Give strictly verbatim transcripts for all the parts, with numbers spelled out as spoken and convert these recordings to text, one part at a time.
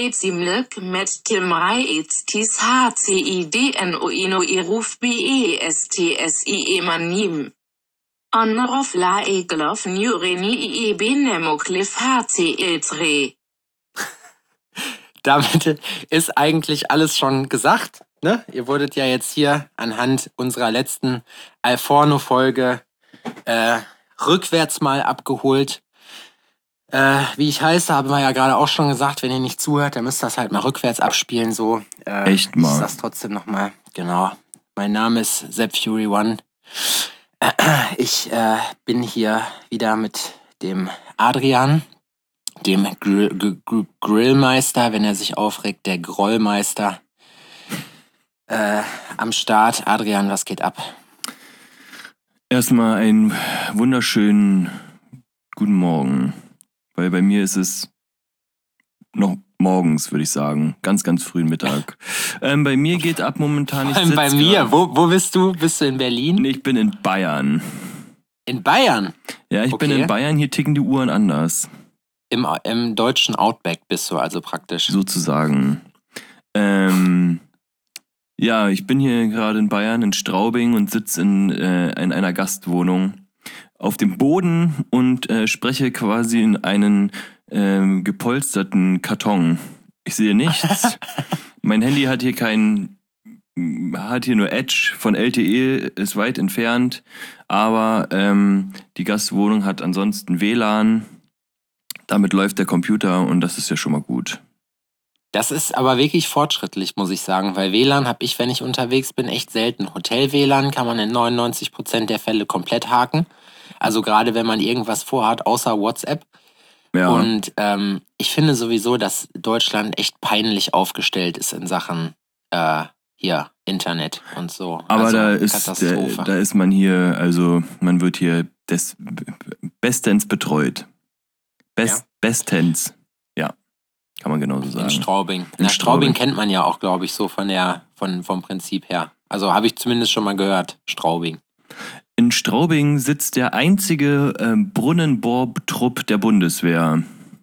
Bezimlek met Timraitstis H C I D N O I N O I Ruf B E S T S I E Manim. Onrof la Eglof Nureni I E B Nemoclif H C Etre. Damit ist eigentlich alles schon gesagt. Ne? Ihr wurdet ja jetzt hier anhand unserer letzten Alforno-Folge äh, rückwärts mal abgeholt. Äh, wie ich heiße, haben wir ja gerade auch schon gesagt, wenn ihr nicht zuhört, dann müsst ihr das halt mal rückwärts abspielen. So. Äh, Echt mal. Ich sag's trotzdem nochmal. Genau. Mein Name ist Sepp Fury One. Äh, ich äh, bin hier wieder mit dem Adrian, dem Grill, Gr- Grillmeister, wenn er sich aufregt, der Grollmeister. Äh, am Start. Adrian, was geht ab? Erstmal einen wunderschönen guten Morgen. Weil bei mir ist es noch morgens, würde ich sagen. Ganz, ganz frühen Mittag. ähm, bei mir geht ab momentan... Vor allem bei mir. Wo, wo bist du? Bist du in Berlin? Nee, ich bin in Bayern. In Bayern? Ja, ich Okay. bin in Bayern. Hier ticken die Uhren anders. Im, Im deutschen Outback bist du also praktisch. Sozusagen. Ähm... Ja, ich bin hier gerade in Bayern, in Straubing und sitze in, äh, in einer Gastwohnung auf dem Boden und äh, spreche quasi in einen äh, gepolsterten Karton. Ich sehe nichts. Mein Handy hat hier kein, hat hier nur Edge von L T E, ist weit entfernt, aber ähm, die Gastwohnung hat ansonsten W L A N. Damit läuft der Computer und das ist ja schon mal gut. Das ist aber wirklich fortschrittlich, muss ich sagen, weil W L A N habe ich, wenn ich unterwegs bin, echt selten. Hotel-W L A N kann man in neunundneunzig Prozent der Fälle komplett haken. Also gerade wenn man irgendwas vorhat, außer WhatsApp. Ja. Und ähm, ich finde sowieso, dass Deutschland echt peinlich aufgestellt ist in Sachen äh, hier Internet und so. Aber also, da ist der, da ist man hier, also man wird hier des, bestens betreut. Best, Ja. Bestens. Ja, kann man genauso sagen. In Straubing. In Na, Straubing Straubing kennt man ja auch, glaube ich, so von der, von, vom Prinzip her. Also habe ich zumindest schon mal gehört, Straubing. In Straubing sitzt der einzige äh, Brunnenbohrtrupp der Bundeswehr.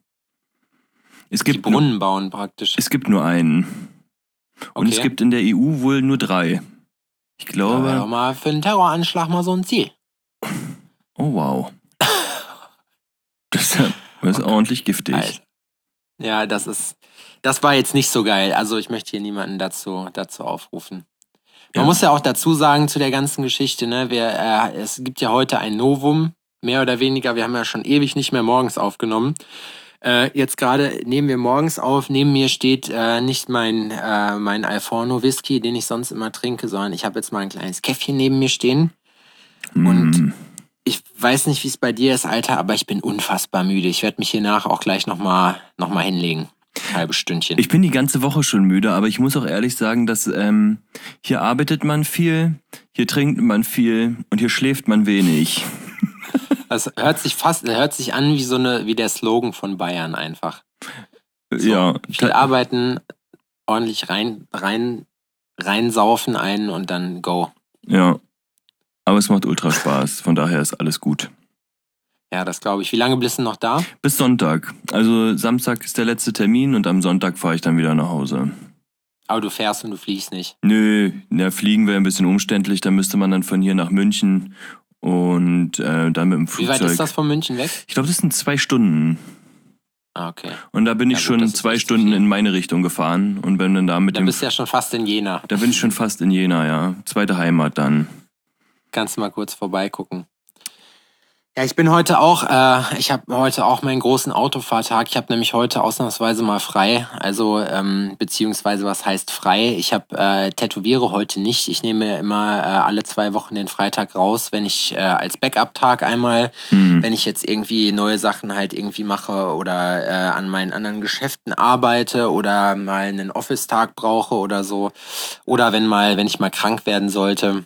Es gibt Die Brunnen nur, bauen praktisch. Es gibt nur einen. Und Okay. es gibt in der E U wohl nur drei. Ich glaube... Ja, mal für einen Terroranschlag mal so ein Ziel. Oh, wow. Das ist Okay. ordentlich giftig. Alter. Ja, das ist, das war jetzt nicht so geil. Also ich möchte hier niemanden dazu, dazu aufrufen. Man Ja. muss ja auch dazu sagen zu der ganzen Geschichte, ne, wir, äh, es gibt ja heute ein Novum, mehr oder weniger. Wir haben ja schon ewig nicht mehr morgens aufgenommen. Äh, jetzt gerade nehmen wir morgens auf. Neben mir steht äh, nicht mein, äh, mein Alforno Whisky, den ich sonst immer trinke, sondern ich habe jetzt mal ein kleines Käffchen neben mir stehen. Und Mm. ich weiß nicht, wie es bei dir ist, Alter, aber ich bin unfassbar müde. Ich werde mich hier nach auch gleich nochmal noch mal hinlegen. Ein halbes Stündchen. Ich bin die ganze Woche schon müde, aber ich muss auch ehrlich sagen, dass ähm, hier arbeitet man viel, hier trinkt man viel und hier schläft man wenig. Das hört sich fast, hört sich an wie so eine, wie der Slogan von Bayern einfach. So, Ja, viel ta- arbeiten, ordentlich rein, rein, reinsaufen einen und dann go. ja. Aber es macht ultra Spaß, von daher ist alles gut. Ja, das glaube ich. Wie lange bist du noch da? Bis Sonntag. Also Samstag ist der letzte Termin und am Sonntag fahre ich dann wieder nach Hause. Aber du fährst und du fliegst nicht. Nö, na, fliegen wäre ein bisschen umständlich, da müsste man dann von hier nach München und äh, dann mit dem Wie Flugzeug. weit ist das von München weg? Ich glaube, das sind zwei Stunden. Ah, okay. Und da bin ich Ja, gut, schon das ist zwei nicht so Stunden viel. in meine Richtung gefahren und bin dann da mit Da dem... bist du ja schon fast in Jena. Da bin ich schon fast in Jena, ja. Zweite Heimat dann. Kannst du mal kurz vorbeigucken. Ja, ich bin heute auch, äh, ich habe heute auch meinen großen Autofahrtag. Ich habe nämlich heute ausnahmsweise mal frei. Also, ähm, beziehungsweise, was heißt frei? Ich habe äh, tätowiere heute nicht. Ich nehme immer äh, alle zwei Wochen den Freitag raus, wenn ich äh, als Backup-Tag einmal, Hm. wenn ich jetzt irgendwie neue Sachen halt irgendwie mache oder äh, an meinen anderen Geschäften arbeite oder mal einen Office-Tag brauche oder so. Oder wenn mal, wenn ich mal krank werden sollte,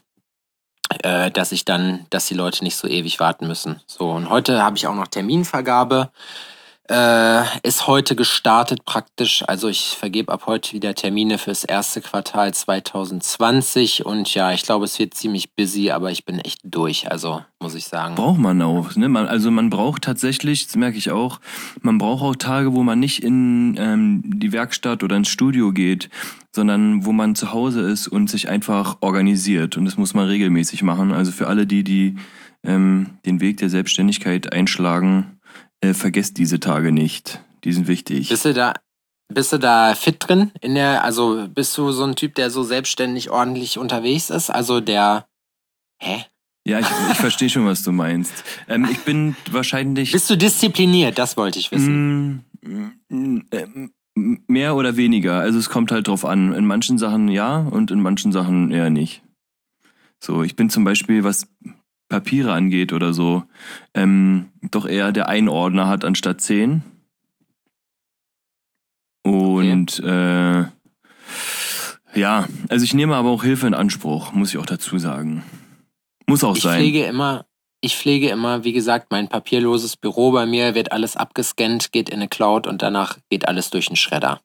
äh, dass ich dann, dass die Leute nicht so ewig warten müssen. So, und heute habe ich auch noch Terminvergabe. äh, ist heute gestartet praktisch. Also ich vergebe ab heute wieder Termine fürs erste Quartal zwanzig zwanzig und ja, ich glaube, es wird ziemlich busy, aber ich bin echt durch, also muss ich sagen. Braucht man auch, ne? Man, also man braucht tatsächlich, das merke ich auch, man braucht auch Tage, wo man nicht in ähm, die Werkstatt oder ins Studio geht, sondern wo man zu Hause ist und sich einfach organisiert. Und das muss man regelmäßig machen. Also für alle die, die ähm, den Weg der Selbstständigkeit einschlagen, Äh, vergesst diese Tage nicht. Die sind wichtig. Bist du da, bist du da fit drin? In der, also bist du so ein Typ, der so selbstständig ordentlich unterwegs ist? Also der. Hä? Ja, ich, ich verstehe schon, was du meinst. Ähm, ich bin wahrscheinlich. Bist du diszipliniert? Das wollte ich wissen. Mm, mm, äh, mehr oder weniger. Also es kommt halt drauf an. In manchen Sachen ja und in manchen Sachen eher nicht. So, ich bin zum Beispiel, was Papiere angeht oder so, ähm, doch eher der Einordner hat anstatt zehn. Und okay. äh, ja, also ich nehme aber auch Hilfe in Anspruch, muss ich auch dazu sagen. Muss auch ich sein. Pflege immer, ich pflege immer, wie gesagt, mein papierloses Büro bei mir, wird alles abgescannt, geht in eine Cloud und danach geht alles durch den Schredder.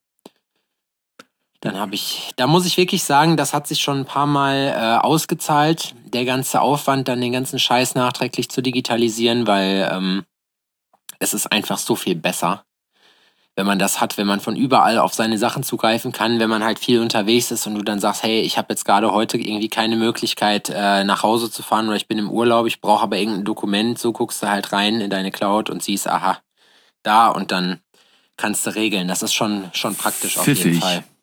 Dann habe ich, da muss ich wirklich sagen, das hat sich schon ein paar Mal äh, ausgezahlt, der ganze Aufwand, dann den ganzen Scheiß nachträglich zu digitalisieren, weil ähm, es ist einfach so viel besser, wenn man das hat, wenn man von überall auf seine Sachen zugreifen kann, wenn man halt viel unterwegs ist und du dann sagst, hey, ich habe jetzt gerade heute irgendwie keine Möglichkeit, äh, nach Hause zu fahren oder ich bin im Urlaub, ich brauche aber irgendein Dokument, so guckst du halt rein in deine Cloud und siehst, aha, da und dann kannst du regeln. Das ist schon, schon praktisch auf Pfiffig. jeden Fall.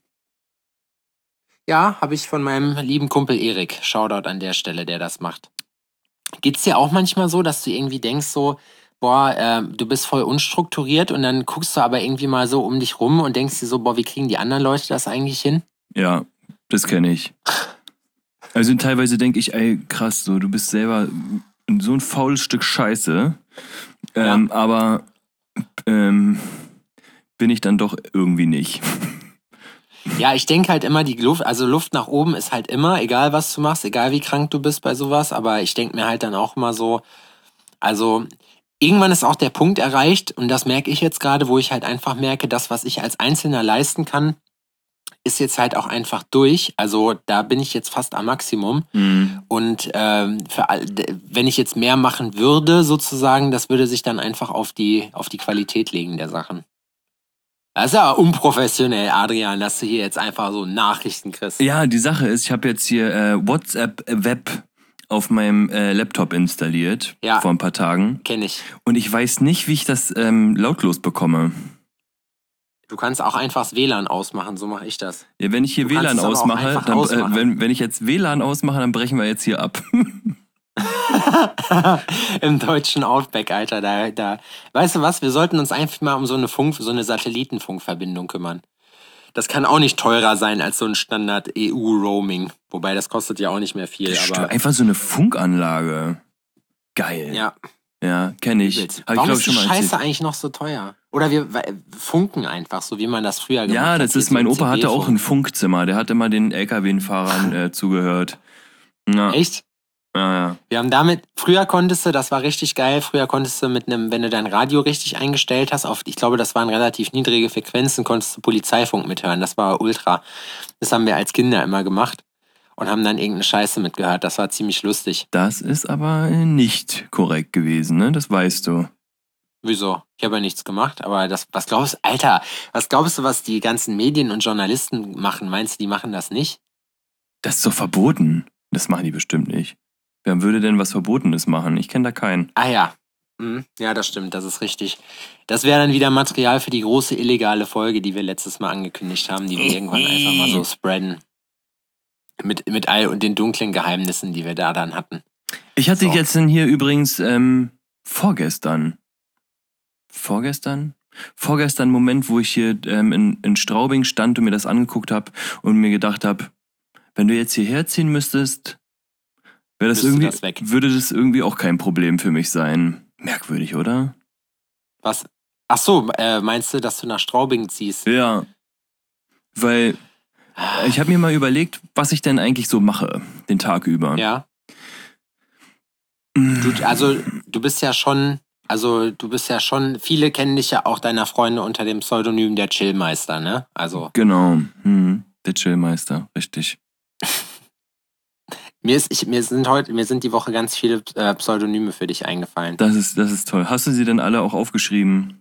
Ja, habe ich von meinem lieben Kumpel Erik. Shoutout an der Stelle, der das macht. Geht's dir auch manchmal so, dass du irgendwie denkst so, boah, äh, du bist voll unstrukturiert und dann guckst du aber irgendwie mal so um dich rum und denkst dir so, boah, wie kriegen die anderen Leute das eigentlich hin? Ja, das kenne ich. Also teilweise denke ich, ey, krass, so, du bist selber so ein faules Stück Scheiße. Ähm, ja. Aber ähm, bin ich dann doch irgendwie nicht. Ja, ich denke halt immer, die Luft, also Luft nach oben ist halt immer, egal was du machst, egal wie krank du bist bei sowas, aber ich denke mir halt dann auch immer so, also irgendwann ist auch der Punkt erreicht und das merke ich jetzt gerade, wo ich halt einfach merke, das, was ich als Einzelner leisten kann, ist jetzt halt auch einfach durch. Also da bin ich jetzt fast am Maximum. Mhm. Und ähm, für all, wenn ich jetzt mehr machen würde, sozusagen, das würde sich dann einfach auf die, auf die Qualität legen der Sachen. Das ist ja unprofessionell, Adrian, dass du hier jetzt einfach so Nachrichten kriegst. Ja, die Sache ist, ich habe jetzt hier äh, WhatsApp Web auf meinem äh, Laptop installiert, ja, vor ein paar Tagen. Kenn ich. Und ich weiß nicht, wie ich das ähm, lautlos bekomme. Du kannst auch einfach das W L A N ausmachen, so mache ich das. Ja, wenn ich hier du W L A N ausmache, dann, äh, wenn, wenn ich jetzt W L A N ausmache, dann brechen wir jetzt hier ab. Im deutschen Outback, Alter, da, da. Weißt du was, wir sollten uns einfach mal um so eine Funk, so eine Satellitenfunkverbindung kümmern. Das kann auch nicht teurer sein als so ein Standard E U-Roaming. Wobei, das kostet ja auch nicht mehr viel. Aber einfach so eine Funkanlage. Geil. Ja. Ja, kenne ich. Hab Warum ich ist die Scheiße erzählt. Eigentlich noch so teuer? Oder wir funken einfach, so wie man das früher gemacht hat. Ja, das ist, mein Opa hatte auch ein Funkzimmer. Der hat immer den L K W-Fahrern äh, zugehört. Ja. Echt? Ja, ja. Wir haben damit, früher konntest du, das war richtig geil, früher konntest du mit einem, wenn du dein Radio richtig eingestellt hast, auf, ich glaube, das waren relativ niedrige Frequenzen, konntest du Polizeifunk mithören. Das war ultra. Das haben wir als Kinder immer gemacht und haben dann irgendeine Scheiße mitgehört. Das war ziemlich lustig. Das ist aber nicht korrekt gewesen, ne? Das weißt du. Wieso? Ich habe ja nichts gemacht, aber das, was glaubst du, Alter, was glaubst du, was die ganzen Medien und Journalisten machen? Meinst du, die machen das nicht? Das ist doch verboten. Das machen die bestimmt nicht. Wer würde denn was Verbotenes machen? Ich kenne da keinen. Ah ja. Hm, ja, das stimmt, das ist richtig. Das wäre dann wieder Material für die große illegale Folge, die wir letztes Mal angekündigt haben, die wir irgendwann einfach mal so spreaden. Mit, mit all den dunklen Geheimnissen, die wir da dann hatten. Ich hatte so. jetzt hier übrigens ähm, vorgestern. Vorgestern? Vorgestern einen Moment, wo ich hier ähm, in, in Straubing stand und mir das angeguckt habe und mir gedacht habe, wenn du jetzt hierher ziehen müsstest, wäre das irgendwie, das weg. würde das irgendwie auch kein Problem für mich sein. Merkwürdig, oder? Was? Ach so, äh, meinst du, dass du nach Straubing ziehst? Ja. Weil ich habe mir mal überlegt, was ich denn eigentlich so mache, den Tag über. Ja. Du, also, du bist ja schon Also du bist ja schon, viele kennen dich ja auch deiner Freunde unter dem Pseudonym der Chillmeister, ne? Also Genau, hm, der Chillmeister, richtig. mir ist, ich, mir sind heute, mir sind die Woche ganz viele äh, Pseudonyme für dich eingefallen. Das ist, das ist toll. Hast du sie denn alle auch aufgeschrieben?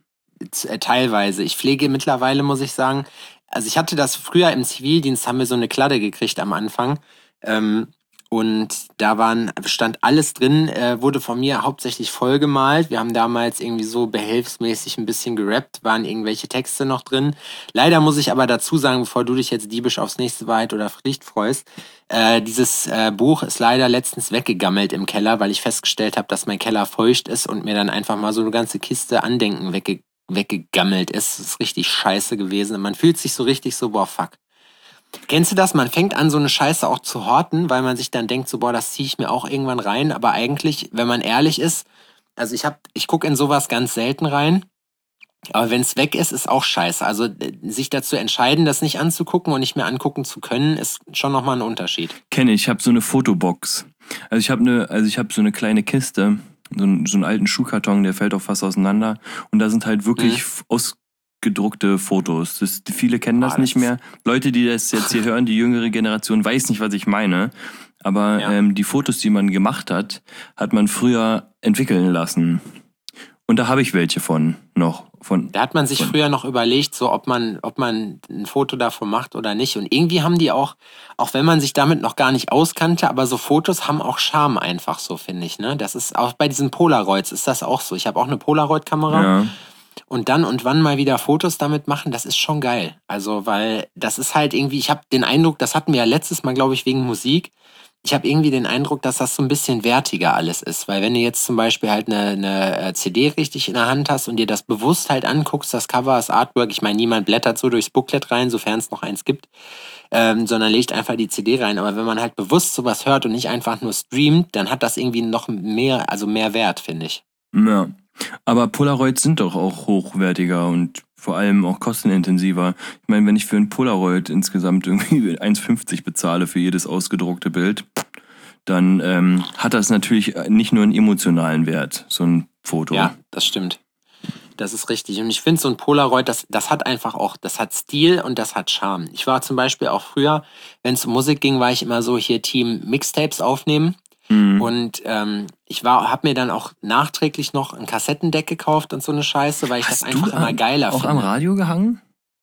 Z- äh, Teilweise. Ich pflege mittlerweile, muss ich sagen, also ich hatte das früher im Zivildienst, haben wir so eine Kladde gekriegt am Anfang. Ähm, und da waren, stand alles drin, äh, wurde von mir hauptsächlich vollgemalt. Wir haben damals irgendwie so behelfsmäßig ein bisschen gerappt, waren irgendwelche Texte noch drin. Leider muss ich aber dazu sagen, bevor du dich jetzt diebisch aufs nächste Wahrheit oder Pflicht freust, äh, dieses äh, Buch ist leider letztens weggegammelt im Keller, weil ich festgestellt habe, dass mein Keller feucht ist und mir dann einfach mal so eine ganze Kiste Andenken wegge weggegammelt ist. Das ist richtig scheiße gewesen. Und man fühlt sich so richtig so, boah, fuck. Kennst du das? Man fängt an, so eine Scheiße auch zu horten, weil man sich dann denkt, so, boah, das ziehe ich mir auch irgendwann rein. Aber eigentlich, wenn man ehrlich ist, also ich hab, ich gucke in sowas ganz selten rein. Aber wenn es weg ist, ist auch scheiße. Also äh, sich dazu entscheiden, das nicht anzugucken und nicht mehr angucken zu können, ist schon nochmal ein Unterschied. Kenne ich, ich habe so eine Fotobox. Also ich habe eine, also ich habe so eine kleine Kiste, so, einen, so einen alten Schuhkarton, der fällt auch fast auseinander. Und da sind halt wirklich Mhm. ausgedruckte Fotos. Das, viele kennen das Boah, das nicht mehr. Leute, die das jetzt hier hören, die jüngere Generation, weiß nicht, was ich meine. Aber Ja. ähm, die Fotos, die man gemacht hat, hat man früher entwickeln lassen. Und da habe ich welche von noch. Von, Da hat man sich von. früher noch überlegt, so ob man, ob man ein Foto davon macht oder nicht. Und irgendwie haben die auch, auch wenn man sich damit noch gar nicht auskannte, aber so Fotos haben auch Charme einfach so, finde ich. Ne? Das ist auch bei diesen Polaroids ist das auch so. Ich habe auch eine Polaroid-Kamera. Ja. Und dann und wann mal wieder Fotos damit machen, das ist schon geil. Also, weil das ist halt irgendwie, ich habe den Eindruck, das hatten wir ja letztes Mal, glaube ich, wegen Musik. Ich habe irgendwie den Eindruck, dass das so ein bisschen wertiger alles ist. Weil wenn du jetzt zum Beispiel halt eine, eine äh, C D richtig in der Hand hast und dir das bewusst halt anguckst, das Cover, das Artwork, ich meine, niemand blättert so durchs Booklet rein, sofern es noch eins gibt, ähm, sondern legt einfach die C D rein. Aber wenn man halt bewusst sowas hört und nicht einfach nur streamt, dann hat das irgendwie noch mehr, also mehr Wert, finde ich. Ja. Aber Polaroids sind doch auch hochwertiger und vor allem auch kostenintensiver. Ich meine, wenn ich für ein Polaroid insgesamt irgendwie eins fünfzig bezahle für jedes ausgedruckte Bild, dann ähm, hat das natürlich nicht nur einen emotionalen Wert, so ein Foto. Ja, das stimmt. Das ist richtig. Und ich finde so ein Polaroid, das, das hat einfach auch, das hat Stil und das hat Charme. Ich war zum Beispiel auch früher, wenn es um Musik ging, war ich immer so hier Team Mixtapes aufnehmen. Mhm. Und ähm, ich war, habe mir dann auch nachträglich noch ein Kassettendeck gekauft und so eine Scheiße, weil ich Hast das einfach du immer am- geiler auch finde. am Radio gehangen?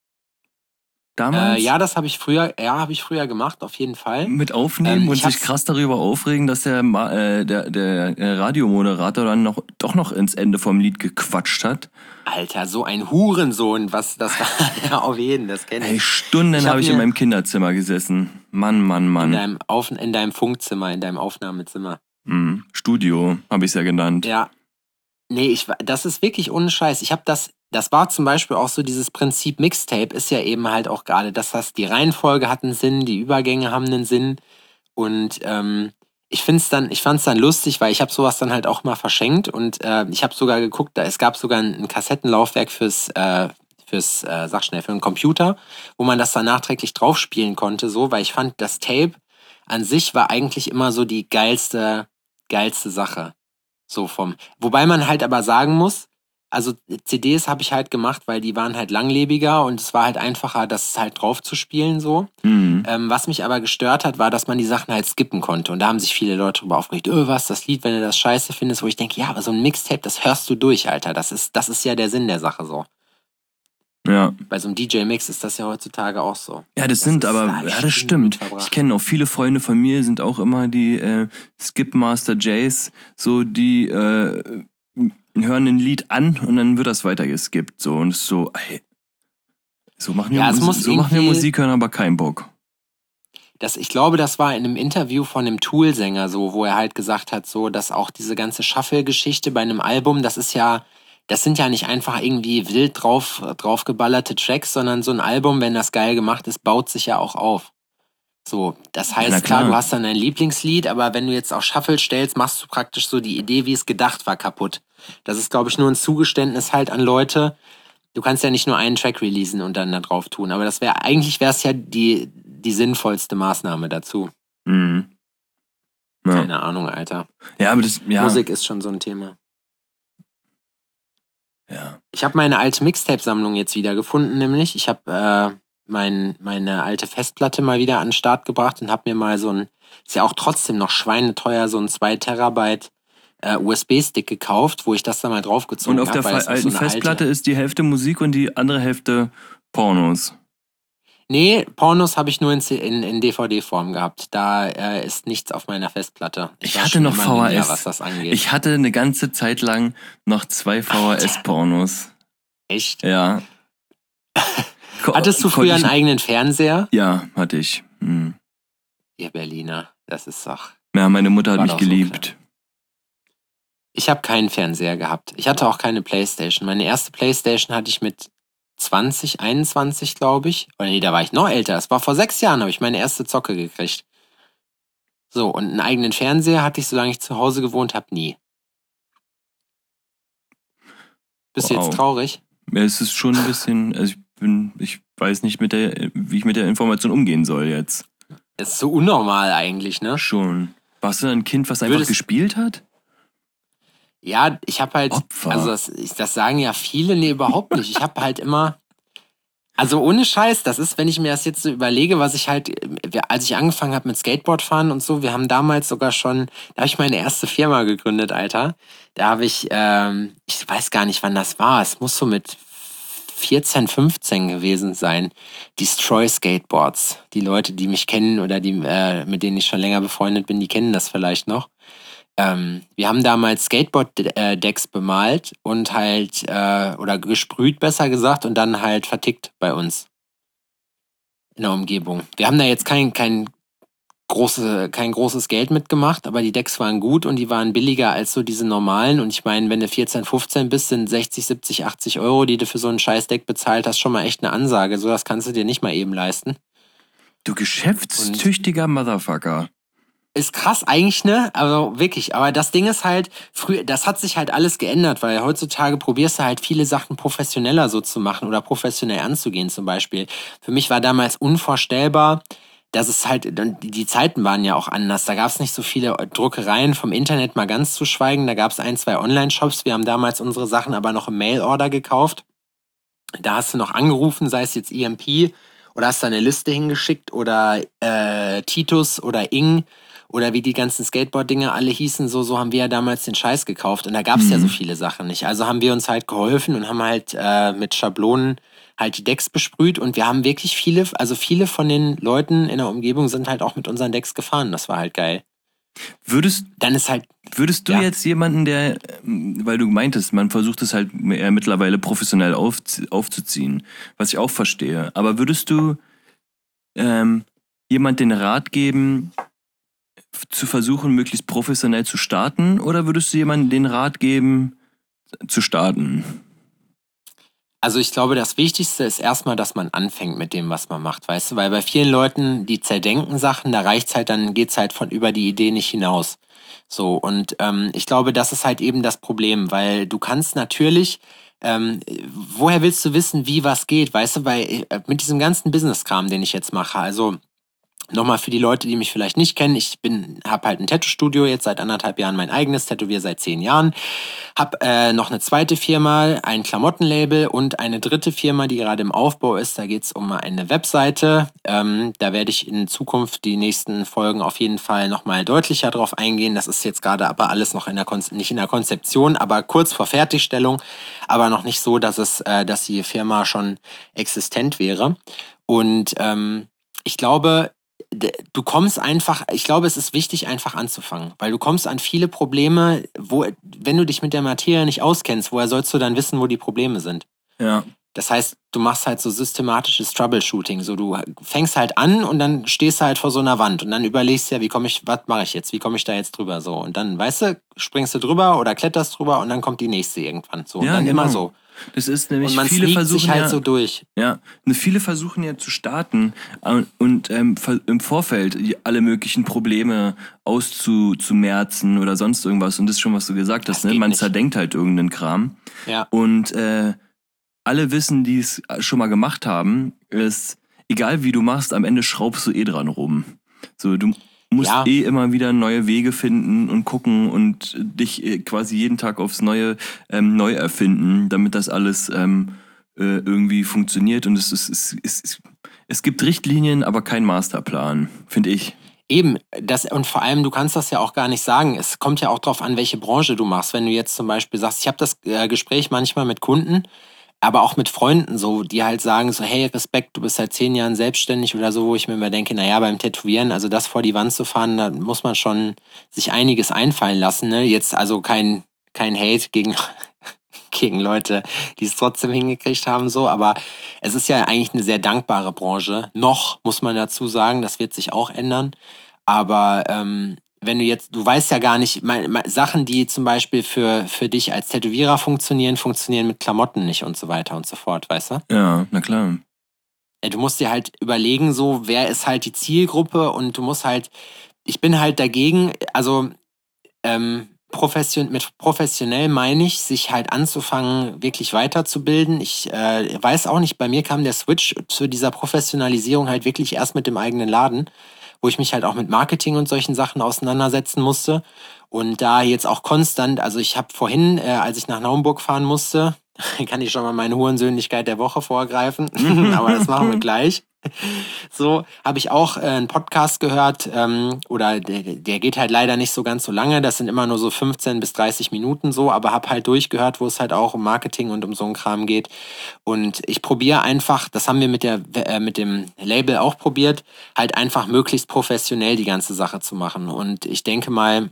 Damals? Äh, ja, das habe ich früher, ja, habe ich früher gemacht, auf jeden Fall. Mit aufnehmen Ähm, und ich sich hab's- krass darüber aufregen, dass der, Ma- äh, der, der äh, Radiomoderator dann noch, doch noch ins Ende vom Lied gequatscht hat. Alter, so ein Hurensohn, was das war. Ja, auf jeden, das kenne Ey, ich. Stunden Ich hab habe ich in mir- meinem Kinderzimmer gesessen. Mann, Mann, In Mann. deinem, Auf, in deinem Funkzimmer, in deinem Aufnahmezimmer. Mhm. Studio habe ich es ja genannt. Ja. Nee, ich, wa- das ist wirklich ohne Scheiß. Ich habe das, das war zum Beispiel auch so dieses Prinzip Mixtape ist ja eben halt auch gerade, dass das die Reihenfolge hat einen Sinn, die Übergänge haben einen Sinn und ähm, ich find's dann, ich fand's dann lustig, weil ich habe sowas dann halt auch mal verschenkt und äh, ich habe sogar geguckt, da es gab sogar ein, ein Kassettenlaufwerk fürs äh, fürs äh, sag schnell für einen Computer, wo man das dann nachträglich draufspielen konnte, so, weil ich fand das Tape an sich war eigentlich immer so die geilste geilste Sache. So vom. Wobei man halt aber sagen muss, also C Ds habe ich halt gemacht, weil die waren halt langlebiger und es war halt einfacher, das halt drauf zu spielen so. Mhm. Ähm, was mich aber gestört hat, war, dass man die Sachen halt skippen konnte. Und da haben sich viele Leute drüber aufgeregt, öh, was, das Lied, wenn du das scheiße findest, wo ich denke, ja, aber so ein Mixtape, das hörst du durch, Alter. Das ist, das ist ja der Sinn der Sache so. Ja. Bei so einem D J-Mix ist das ja heutzutage auch so. Ja, das, Das sind ist- aber, da hab ich ja, das Stunden mit stimmt. verbracht. Ich kenne auch viele Freunde von mir, sind auch immer die äh, Skipmaster Jays, so die äh, hören ein Lied an und dann wird das weitergeskippt. So und es ist so, ey, so machen wir, Ja, es Mus- muss so machen wir irgendwie- Musik hören, aber keinen Bock. Das, ich glaube, das war in einem Interview von einem Tool-Sänger so, wo er halt gesagt hat, so, dass auch diese ganze Shuffle-Geschichte bei einem Album, das ist ja, das sind ja nicht einfach irgendwie wild drauf, draufgeballerte Tracks, sondern so ein Album, wenn das geil gemacht ist, baut sich ja auch auf. So, das Ja, heißt, na klar, klar. du hast dann dein Lieblingslied, aber wenn du jetzt auch Shuffle stellst, machst du praktisch so die Idee, wie es gedacht war, kaputt. Das ist, glaube ich, nur ein Zugeständnis halt an Leute. Du kannst ja nicht nur einen Track releasen und dann da drauf tun, aber das wäre, eigentlich wäre es ja die, die sinnvollste Maßnahme dazu. Mhm. Ja. Keine Ahnung, Alter. ja, aber das, ja, Musik ist schon so ein Thema. Ja. Ich habe meine alte Mixtape-Sammlung jetzt wieder gefunden, nämlich. Ich habe äh, mein, meine alte Festplatte mal wieder an den Start gebracht und habe mir mal so ein, ist ja auch trotzdem noch schweineteuer, so ein zwei Terabyte äh, U S B-Stick gekauft, wo ich das dann mal draufgezogen Und auf habe. der Fa- alten so Festplatte alte... ist die Hälfte Musik und die andere Hälfte Pornos. Nee, Pornos habe ich nur in, in, in D V D-Form gehabt. Da äh, ist nichts auf meiner Festplatte. Ich, ich hatte noch V H S. Linear, was das angeht. Ich hatte eine ganze Zeit lang noch zwei V H S-Pornos. Echt? Ja. Hattest du früher einen eigenen Fernseher? Ja, hatte ich. Hm. Ihr Berliner, das ist doch... Ja, meine Mutter hat mich geliebt. So ich habe keinen Fernseher gehabt. Ich hatte auch keine Playstation. Meine erste Playstation hatte ich mit zwanzig, einundzwanzig, glaube ich. Oder nee, da war ich noch älter. Es war vor sechs Jahren, habe ich meine erste Zocke gekriegt. So, und einen eigenen Fernseher hatte ich, solange ich zu Hause gewohnt habe, nie. Bist du wow. jetzt traurig? Ja, es ist schon ein bisschen, also ich bin, ich weiß nicht, mit der, wie ich mit der Information umgehen soll jetzt. Das ist so unnormal eigentlich, ne? Schon. Warst du ein Kind, was einfach Würdest gespielt hat? Ja, ich habe halt, Opfer. also das, das sagen ja viele, nee, überhaupt nicht. Ich habe halt immer, also ohne Scheiß, das ist, wenn ich mir das jetzt so überlege, was ich halt, als ich angefangen habe mit Skateboardfahren und so, wir haben damals sogar schon, da habe ich meine erste Firma gegründet, Alter. Da habe ich, ähm, ich weiß gar nicht, wann das war, es muss so mit vierzehn, fünfzehn gewesen sein. Destroy Skateboards. Die Leute, die mich kennen oder die, äh, mit denen ich schon länger befreundet bin, die kennen das vielleicht noch. Ähm, wir haben damals Skateboard-Decks bemalt und halt, äh, oder gesprüht, besser gesagt, und dann halt vertickt bei uns in der Umgebung. Wir haben da jetzt kein, kein, große, kein großes Geld mitgemacht, aber die Decks waren gut und die waren billiger als so diese normalen. Und ich meine, wenn du vierzehn, fünfzehn bist, sind sechzig, siebzig, achtzig Euro, die du für so ein Scheißdeck bezahlt hast, schon mal echt eine Ansage. So, das kannst du dir nicht mal eben leisten. Du geschäftstüchtiger und Motherfucker. Ist krass eigentlich, ne? Also wirklich. Aber das Ding ist halt, früher, das hat sich halt alles geändert, weil heutzutage probierst du halt viele Sachen professioneller so zu machen oder professionell anzugehen zum Beispiel. Für mich war damals unvorstellbar, dass es halt, die Zeiten waren ja auch anders. Da gab es nicht so viele Druckereien, vom Internet mal ganz zu schweigen. Da gab es ein, zwei Online-Shops. Wir haben damals unsere Sachen aber noch im Mail-Order gekauft. Da hast du noch angerufen, sei es jetzt E M P oder hast da eine Liste hingeschickt oder äh, Titus oder Ing oder wie die ganzen Skateboard-Dinge alle hießen, so, so haben wir ja damals den Scheiß gekauft. Und da gab es mhm. ja so viele Sachen nicht. Also haben wir uns halt geholfen und haben halt äh, mit Schablonen halt die Decks besprüht. Und wir haben wirklich viele, also viele von den Leuten in der Umgebung sind halt auch mit unseren Decks gefahren. Das war halt geil. Würdest, Dann ist halt, würdest du ja. jetzt jemanden, der, weil du meintest, man versucht es halt eher mittlerweile professionell auf, aufzuziehen, was ich auch verstehe. Aber würdest du ähm, jemand den Rat geben, zu versuchen, möglichst professionell zu starten, oder würdest du jemandem den Rat geben, zu starten? Also ich glaube, das Wichtigste ist erstmal, dass man anfängt mit dem, was man macht, weißt du? Weil bei vielen Leuten, die zerdenken Sachen, da reicht's halt, dann geht's halt von über die Idee nicht hinaus. So, und ähm, ich glaube, das ist halt eben das Problem, weil du kannst natürlich, ähm, woher willst du wissen, wie was geht, weißt du? Weil äh, mit diesem ganzen Business-Kram, den ich jetzt mache, also nochmal für die Leute, die mich vielleicht nicht kennen, ich bin, habe halt ein Tattoo-Studio, jetzt seit anderthalb Jahren mein eigenes, tätowiere seit zehn Jahren, habe äh, noch eine zweite Firma, ein Klamottenlabel und eine dritte Firma, die gerade im Aufbau ist. Da geht's um eine Webseite. Ähm, da werde ich in Zukunft die nächsten Folgen auf jeden Fall nochmal deutlicher drauf eingehen. Das ist jetzt gerade aber alles noch in der Kon- nicht in der Konzeption, aber kurz vor Fertigstellung, aber noch nicht so, dass es, äh, dass die Firma schon existent wäre. Und ähm, ich glaube, du kommst einfach, ich glaube, es ist wichtig, einfach anzufangen, weil du kommst an viele Probleme, wo, wenn du dich mit der Materie nicht auskennst, woher sollst du dann wissen, wo die Probleme sind? Ja. Das heißt, du machst halt so systematisches Troubleshooting, so du fängst halt an und dann stehst du halt vor so einer Wand und dann überlegst du ja, wie komme ich, was mache ich jetzt, wie komme ich da jetzt drüber, so, und dann, weißt du, springst du drüber oder kletterst drüber und dann kommt die nächste irgendwann, so, und ja, dann genau. immer so. Das ist nämlich, und man viele versuchen sich halt ja, so durch. Ja, viele versuchen ja zu starten und ähm, im Vorfeld alle möglichen Probleme auszumerzen oder sonst irgendwas. Und das ist schon, was du gesagt hast, ne? Man nicht. Zerdenkt halt irgendeinen Kram. Ja. Und äh, alle wissen, die es schon mal gemacht haben, ist, egal wie du machst, am Ende schraubst du eh dran rum. So, du, musst Ja. eh immer wieder neue Wege finden und gucken und dich äh, quasi jeden Tag aufs Neue ähm, neu erfinden, damit das alles ähm, äh, irgendwie funktioniert. Und es, ist, es, es, es, es gibt Richtlinien, aber kein Masterplan, finde ich. Eben, das, und vor allem, du kannst das ja auch gar nicht sagen. Es kommt ja auch drauf an, welche Branche du machst. Wenn du jetzt zum Beispiel sagst, ich habe das äh, Gespräch manchmal mit Kunden, aber auch mit Freunden so, die halt sagen so, hey, Respekt, du bist seit zehn Jahren selbstständig oder so, wo ich mir immer denke, naja, beim Tätowieren, also das vor die Wand zu fahren, da muss man schon sich einiges einfallen lassen, ne? Jetzt also kein, kein Hate gegen, gegen Leute, die es trotzdem hingekriegt haben, so, aber es ist ja eigentlich eine sehr dankbare Branche. Noch, muss man dazu sagen, das wird sich auch ändern. Aber ähm, wenn du jetzt, du weißt ja gar nicht, mein, mein, Sachen, die zum Beispiel für, für dich als Tätowierer funktionieren, funktionieren mit Klamotten nicht und so weiter und so fort, weißt du? Ja, na klar. Du musst dir halt überlegen, so, wer ist halt die Zielgruppe und du musst halt, ich bin halt dagegen, also ähm, profession, mit professionell meine ich, sich halt anzufangen, wirklich weiterzubilden. Ich äh, weiß auch nicht, bei mir kam der Switch zu dieser Professionalisierung halt wirklich erst mit dem eigenen Laden, wo ich mich halt auch mit Marketing und solchen Sachen auseinandersetzen musste. Und da jetzt auch konstant, also ich habe vorhin, äh, als ich nach Naumburg fahren musste, kann ich schon mal meine Hurensöhnlichkeit der Woche vorgreifen, aber das machen wir gleich. So, habe ich auch äh, einen Podcast gehört, ähm, oder der, der geht halt leider nicht so ganz so lange, das sind immer nur so fünfzehn bis dreißig Minuten so, aber habe halt durchgehört, wo es halt auch um Marketing und um so einen Kram geht. Und ich probiere einfach, das haben wir mit der äh, mit dem Label auch probiert, halt einfach möglichst professionell die ganze Sache zu machen. Und ich denke mal,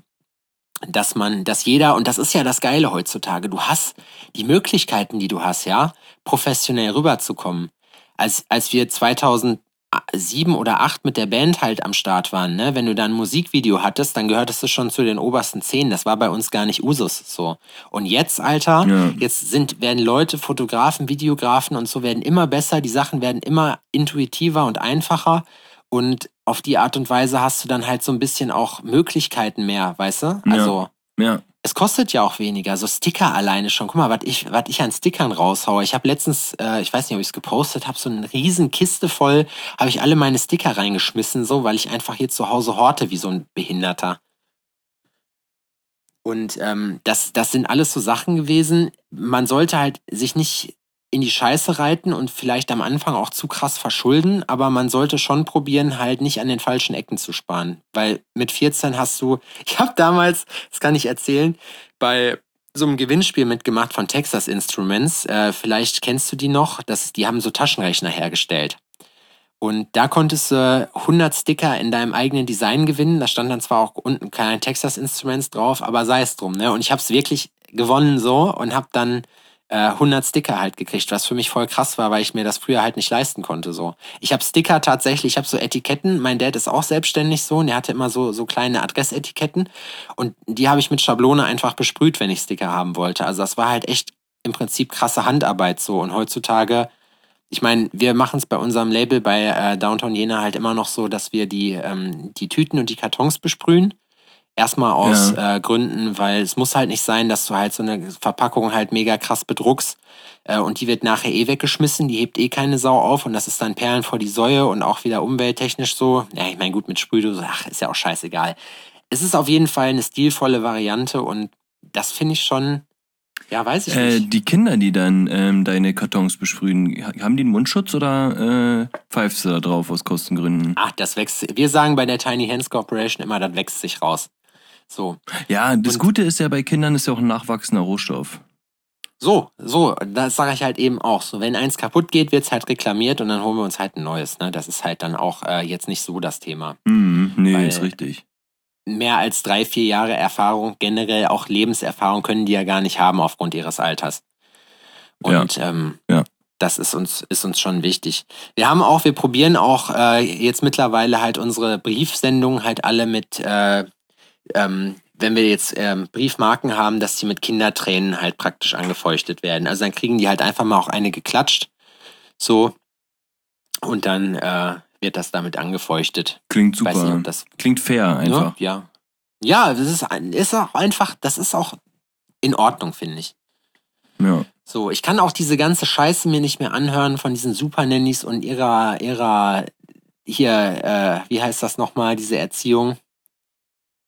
dass man, dass jeder, und das ist ja das Geile heutzutage, du hast die Möglichkeiten, die du hast, ja, professionell rüberzukommen. Als, als wir zweitausendsieben oder acht mit der Band halt am Start waren, ne, wenn du da ein Musikvideo hattest, dann gehörtest du schon zu den obersten zehn. Das war bei uns gar nicht Usus, so. Und jetzt, Alter, Ja. jetzt sind, werden Leute, Fotografen, Videografen und so werden immer besser, die Sachen werden immer intuitiver und einfacher. Und auf die Art und Weise hast du dann halt so ein bisschen auch Möglichkeiten mehr, weißt du? Ja. Also, Ja. es kostet ja auch weniger. So Sticker alleine schon. Guck mal, was ich, was ich an Stickern raushaue. Ich habe letztens, äh, ich weiß nicht, ob ich es gepostet habe, so eine riesen Kiste voll, habe ich alle meine Sticker reingeschmissen, so, weil ich einfach hier zu Hause horte wie so ein Behinderter. Und ähm, das, das sind alles so Sachen gewesen. Man sollte halt sich nicht in die Scheiße reiten und vielleicht am Anfang auch zu krass verschulden, aber man sollte schon probieren, halt nicht an den falschen Ecken zu sparen. Weil mit vierzehn hast du, ich habe damals, das kann ich erzählen, bei so einem Gewinnspiel mitgemacht von Texas Instruments, äh, vielleicht kennst du die noch, das, die haben so Taschenrechner hergestellt. Und da konntest du hundert Sticker in deinem eigenen Design gewinnen. Da stand dann zwar auch unten kein Texas Instruments drauf, aber sei es drum, ne? Und ich habe es wirklich gewonnen so und habe dann äh, hundert Sticker halt gekriegt, was für mich voll krass war, weil ich mir das früher halt nicht leisten konnte so. Ich habe Sticker tatsächlich, ich habe so Etiketten. Mein Dad ist auch selbstständig so und der hatte immer so so kleine Adressetiketten und die habe ich mit Schablone einfach besprüht, wenn ich Sticker haben wollte. Also das war halt echt im Prinzip krasse Handarbeit so. Und heutzutage, ich meine, wir machen es bei unserem Label bei äh, Downtown Jena halt immer noch so, dass wir die, ähm, die Tüten und die Kartons besprühen. Erstmal aus Ja. äh, Gründen, weil es muss halt nicht sein, dass du halt so eine Verpackung halt mega krass bedruckst äh, und die wird nachher eh weggeschmissen, die hebt eh keine Sau auf und das ist dann Perlen vor die Säue und auch wieder umwelttechnisch so. Ja, ich meine, gut, mit Sprühdose, ach, ist ja auch scheißegal. Es ist auf jeden Fall eine stilvolle Variante und das finde ich schon, ja, weiß ich Äh, nicht. die Kinder, die dann ähm, deine Kartons besprühen, ha- haben die einen Mundschutz oder äh, pfeifst du da drauf aus Kostengründen? Ach, das wächst, wir sagen bei der Tiny Hands Corporation immer, das wächst sich raus. So. Ja, das Und- Gute ist ja, bei Kindern ist ja auch ein nachwachsender Rohstoff. So, so, das sage ich halt eben auch. So, wenn eins kaputt geht, wird's halt reklamiert und dann holen wir uns halt ein neues. Ne? Das ist halt dann auch äh, jetzt nicht so das Thema. Mhm, nee, Weil- ist richtig. Mehr als drei, vier Jahre Erfahrung, generell auch Lebenserfahrung können die ja gar nicht haben aufgrund ihres Alters. Und ähm, Ja. das ist uns, ist uns schon wichtig. Wir haben auch, wir probieren auch äh, jetzt mittlerweile halt unsere Briefsendungen halt alle mit, äh, ähm, wenn wir jetzt ähm, Briefmarken haben, dass die mit Kindertränen halt praktisch angefeuchtet werden. Also dann kriegen die halt einfach mal auch eine geklatscht. So. Und dann äh, wird das damit angefeuchtet. Klingt Ich weiß nicht, super. ob das Klingt fair einfach. ja. Ja, das ist, ein- ist auch einfach, das ist auch in Ordnung, finde ich. Ja. So, ich kann auch diese ganze Scheiße mir nicht mehr anhören von diesen Supernannys und ihrer, ihrer, hier, äh, wie heißt das nochmal, diese Erziehung?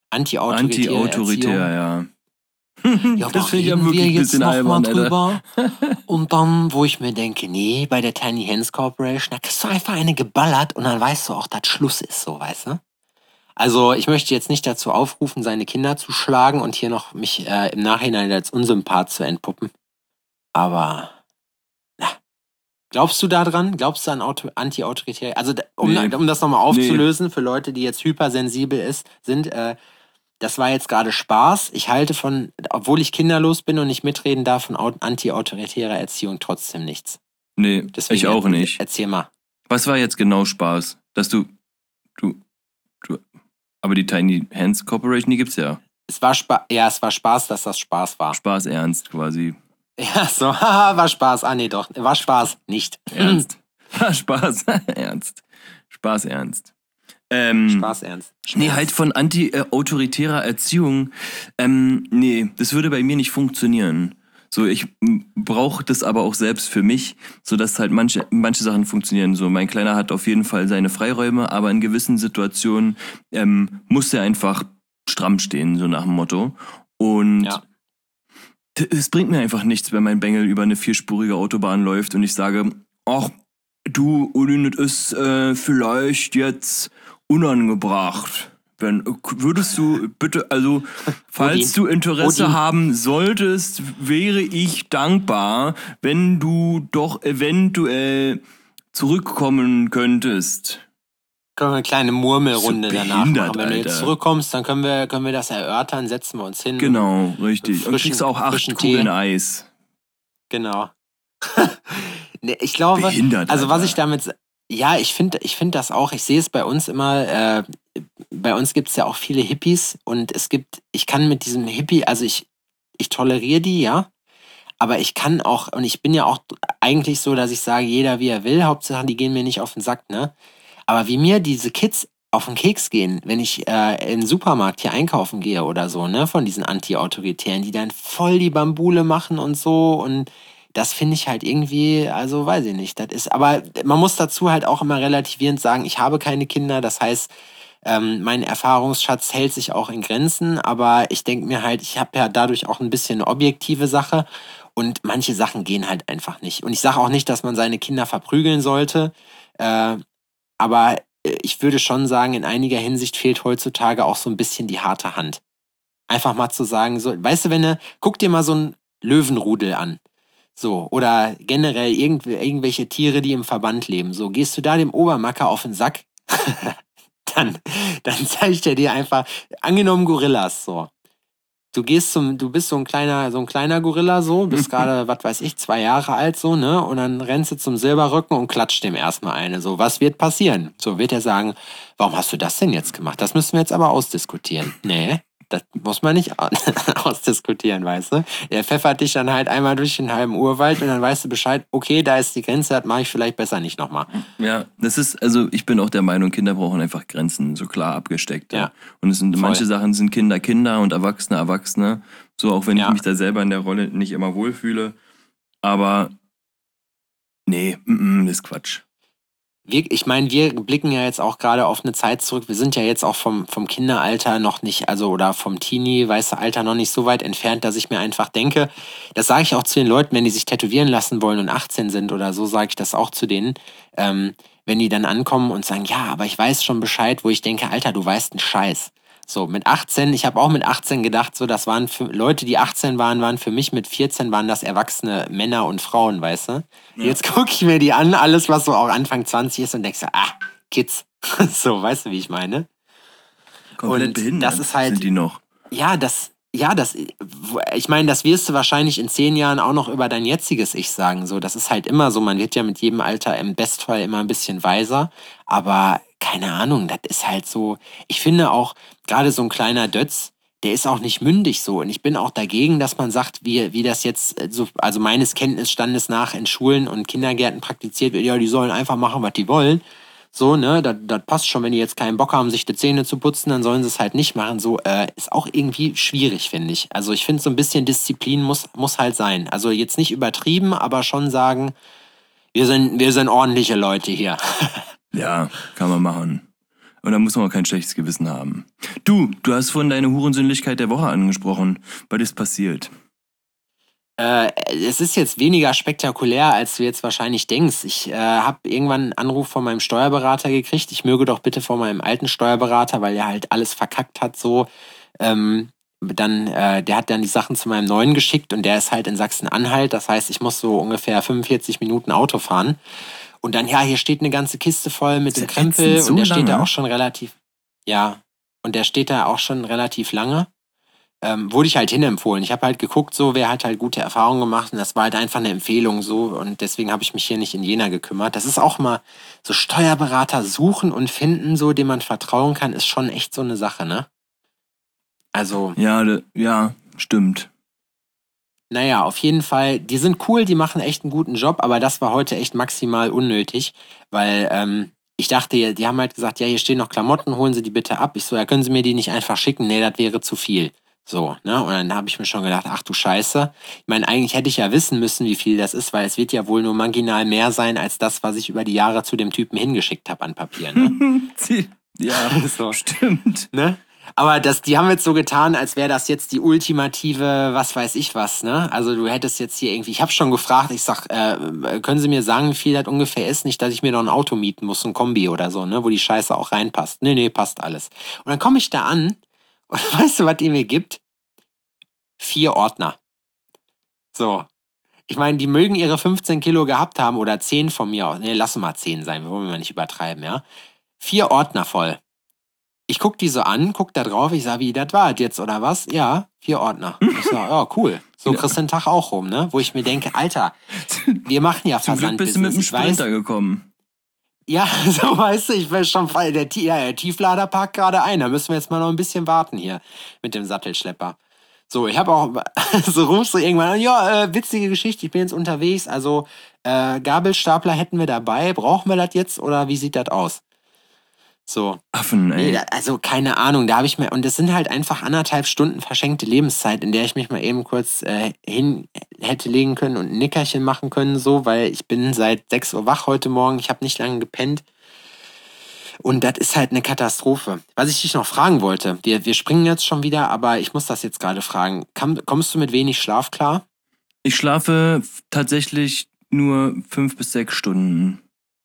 Anti-autoritäre Anti-autoritär, Erziehung. ja. Ja, Das da finde ich ja reden wir wirklich ein jetzt bisschen noch mal albern, Alter. drüber. Und dann, wo ich mir denke, nee, bei der Tiny Hands Corporation, da kriegst du einfach eine geballert und dann weißt du auch, dass Schluss ist, so, weißt du? Also ich möchte jetzt nicht dazu aufrufen, seine Kinder zu schlagen und hier noch mich äh, im Nachhinein als Unsympath zu entpuppen. Aber na, glaubst du da dran? Glaubst du an Auto- Anti-autoritäre? Also da- um, Nee. um das nochmal aufzulösen für Leute, die jetzt hypersensibel ist, sind, äh, das war jetzt gerade Spaß. Ich halte von, obwohl ich kinderlos bin und nicht mitreden darf, von au- anti-autoritärer Erziehung trotzdem nichts. Nee, Deswegen ich auch er- nicht. Erzähl mal. Was war jetzt genau Spaß? Dass du, du, du, aber die Tiny Hands Corporation, die gibt's ja. Es war Spaß, ja, es war Spaß, dass das Spaß war. Spaß ernst quasi. Ja, so, haha, war Spaß. Ah, nee, doch, war Spaß, nicht. Ernst. Spaß ernst. Spaß ernst. Ähm, Spaß ernst. Nee, halt von anti-autoritärer Erziehung. Ähm, nee, das würde bei mir nicht funktionieren. So, ich brauche das aber auch selbst für mich, sodass halt manche, manche Sachen funktionieren. So, mein Kleiner hat auf jeden Fall seine Freiräume, aber in gewissen Situationen ähm, muss er einfach stramm stehen, so nach dem Motto. Und Ja. d- es bringt mir einfach nichts, wenn mein Bengel über eine vierspurige Autobahn läuft und ich sage, ach, du, Uli, das ist äh, vielleicht jetzt unangebracht. Wenn, würdest du bitte, also, falls du Interesse Odin. haben solltest, wäre ich dankbar, wenn du doch eventuell zurückkommen könntest. Können wir eine kleine Murmelrunde So danach behindert, machen. Wenn du jetzt Alter. zurückkommst, dann können wir, können wir das erörtern, setzen wir uns hin. Genau, richtig. Und Frischen- kriegst auch acht frischen Kugeln Tee. Eis. Genau. Nee, ich glaube, Behindert, also was Alter. ich damit, ja, ich finde ich finde das auch, ich sehe es bei uns immer, äh, bei uns gibt es ja auch viele Hippies und es gibt, ich kann mit diesem Hippie, also ich, ich toleriere die, ja, aber ich kann auch, und ich bin ja auch eigentlich so, dass ich sage, jeder wie er will, Hauptsache die gehen mir nicht auf den Sack, ne? Aber wie mir diese Kids auf den Keks gehen, wenn ich äh, in den Supermarkt hier einkaufen gehe oder so, ne, von diesen Anti-Autoritären, die dann voll die Bambule machen und so und das finde ich halt irgendwie, also weiß ich nicht, das ist, aber man muss dazu halt auch immer relativierend sagen, ich habe keine Kinder, das heißt, ähm, mein Erfahrungsschatz hält sich auch in Grenzen, aber ich denke mir halt, ich habe ja dadurch auch ein bisschen eine objektive Sache und manche Sachen gehen halt einfach nicht. Und ich sage auch nicht, dass man seine Kinder verprügeln sollte, äh, aber äh, ich würde schon sagen, in einiger Hinsicht fehlt heutzutage auch so ein bisschen die harte Hand. Einfach mal zu sagen, so, weißt du, wenn du, guck dir mal so ein Löwenrudel an. So, oder generell irgendw irgendwelche Tiere, die im Verband leben. So, gehst du da dem Obermacker auf den Sack, dann, dann zeigt er dir einfach, angenommen Gorillas, so. Du gehst zum, du bist so ein kleiner, so ein kleiner Gorilla, so, bist gerade, was weiß ich, zwei Jahre alt, so, ne, und dann rennst du zum Silberrücken und klatscht dem erstmal eine, so, was wird passieren? So, wird er sagen, warum hast du das denn jetzt gemacht? Das müssen wir jetzt aber ausdiskutieren. Nee, das muss man nicht ausdiskutieren, weißt du? Der pfeffert dich dann halt einmal durch den halben Urwald und dann weißt du Bescheid, okay, da ist die Grenze, das mache ich vielleicht besser nicht nochmal. Ja, das ist, also ich bin auch der Meinung, Kinder brauchen einfach Grenzen, so klar abgesteckt. Ja. Und es sind Voll. manche Sachen sind Kinder Kinder und Erwachsene Erwachsene. So, auch wenn Ja. ich mich da selber in der Rolle nicht immer wohlfühle. Aber nee, mm, mm, das ist Quatsch. Wir, ich meine, wir blicken ja jetzt auch gerade auf eine Zeit zurück. Wir sind ja jetzt auch vom, vom Kinderalter noch nicht, also oder vom Teenie, weiße Alter noch nicht so weit entfernt, dass ich mir einfach denke, das sage ich auch zu den Leuten, wenn die sich tätowieren lassen wollen und achtzehn sind oder so, sage ich das auch zu denen, ähm, wenn die dann ankommen und sagen, ja, aber ich weiß schon Bescheid, wo ich denke, Alter, du weißt einen Scheiß. So, mit achtzehn, ich habe auch mit achtzehn gedacht, so, das waren für Leute, die achtzehn waren, waren für mich mit vierzehn waren das erwachsene Männer und Frauen, weißt du? Ja. Jetzt gucke ich mir die an, alles, was so auch Anfang zwanzig ist und denkst, ah, Kids. So, weißt du, wie ich meine? Komplett Und behindert das ist halt- sind die noch. Ja, das, ja, das, ich meine, das wirst du wahrscheinlich in zehn Jahren auch noch über dein jetziges Ich sagen. So, das ist halt immer so. Man wird ja mit jedem Alter im Bestfall immer ein bisschen weiser. Aber keine Ahnung, das ist halt so. Ich finde auch, gerade so ein kleiner Dötz, der ist auch nicht mündig so. Und ich bin auch dagegen, dass man sagt, wie, wie das jetzt, äh, so, also meines Kenntnisstandes nach in Schulen und Kindergärten praktiziert wird, ja, die sollen einfach machen, was die wollen. So, ne, das, das passt schon, wenn die jetzt keinen Bock haben, sich die Zähne zu putzen, dann sollen sie es halt nicht machen. So, äh, ist auch irgendwie schwierig, finde ich. Also ich finde, so ein bisschen Disziplin muss, muss halt sein. Also jetzt nicht übertrieben, aber schon sagen, wir sind, wir sind ordentliche Leute hier. Ja, kann man machen. Und da muss man auch kein schlechtes Gewissen haben. Du, du hast vorhin deine Hurensündlichkeit der Woche angesprochen. Was ist passiert? Äh, es ist jetzt weniger spektakulär, als du jetzt wahrscheinlich denkst. Ich äh, habe irgendwann einen Anruf von meinem Steuerberater gekriegt. Ich möge doch bitte von meinem alten Steuerberater, weil er halt alles verkackt hat so. Ähm, dann, äh, der hat dann die Sachen zu meinem neuen geschickt und der ist halt in Sachsen-Anhalt. Das heißt, ich muss so ungefähr fünfundvierzig Minuten Auto fahren. Und dann, ja, hier steht eine ganze Kiste voll mit dem Krempel so und der steht da lange? auch schon relativ, ja, und der steht da auch schon relativ lange. Ähm, wurde ich halt hinempfohlen. Ich habe halt geguckt, so, wer hat halt gute Erfahrungen gemacht und das war halt einfach eine Empfehlung so und deswegen habe ich mich hier nicht in Jena gekümmert. Das ist auch mal so Steuerberater suchen und finden, so, dem man vertrauen kann, ist schon echt so eine Sache, ne? Also, Ja, de, ja, stimmt. naja, auf jeden Fall, die sind cool, die machen echt einen guten Job, aber das war heute echt maximal unnötig, weil ähm, ich dachte, die haben halt gesagt, ja, hier stehen noch Klamotten, holen Sie die bitte ab. Ich so, ja, können Sie mir die nicht einfach schicken? Nee, das wäre zu viel. So, ne? Und dann habe ich mir schon gedacht, ach du Scheiße. Ich meine, eigentlich hätte ich ja wissen müssen, wie viel das ist, weil es wird ja wohl nur marginal mehr sein als das, was ich über die Jahre zu dem Typen hingeschickt habe an Papier, ne? Ja, So. stimmt. Ne? Aber das, die haben jetzt so getan, als wäre das jetzt die ultimative, was weiß ich was, ne? Also du hättest jetzt hier irgendwie, ich habe schon gefragt, ich sag, äh, können Sie mir sagen, wie viel das ungefähr ist? Nicht, dass ich mir noch ein Auto mieten muss, ein Kombi oder so, ne? Wo die Scheiße auch reinpasst. Nee, nee, passt alles. Und dann komme ich da an und weißt du, was die mir gibt? Vier Ordner. So. Ich meine, die mögen ihre fünfzehn Kilo gehabt haben oder zehn von mir aus. Nee, lassen mal zehn sein, wir wollen mal nicht übertreiben, ja? Vier Ordner voll. Ich guck die so an, guck da drauf, ich sag, wie, das war das jetzt, oder was? Ja, vier Ordner. Ich sag, ja, cool. So kriegst du den Tag auch rum, ne? Wo ich mir denke, Alter, wir machen ja Zum Glück bist du mit dem Versandbusiness. Ich weiß, Sprinter gekommen. ja, so weißt du, ich will schon voll, der, Ti- ja, der Tieflader parkt gerade ein, da müssen wir jetzt mal noch ein bisschen warten hier mit dem Sattelschlepper. So, ich habe auch, so rufst du irgendwann an, ja, äh, witzige Geschichte, ich bin jetzt unterwegs, also äh, Gabelstapler hätten wir dabei, brauchen wir das jetzt oder wie sieht das aus? So. Affen, ey. Nee, da, also keine Ahnung, da habe ich mir, und es sind halt einfach anderthalb Stunden verschenkte Lebenszeit, in der ich mich mal eben kurz äh, hin hätte legen können und ein Nickerchen machen können, so, weil ich bin seit sechs Uhr wach heute Morgen, ich habe nicht lange gepennt. Und das ist halt eine Katastrophe. Was ich dich noch fragen wollte, wir, wir springen jetzt schon wieder, aber ich muss das jetzt gerade fragen. Komm, kommst du mit wenig Schlaf klar? Ich schlafe tatsächlich nur fünf bis sechs Stunden.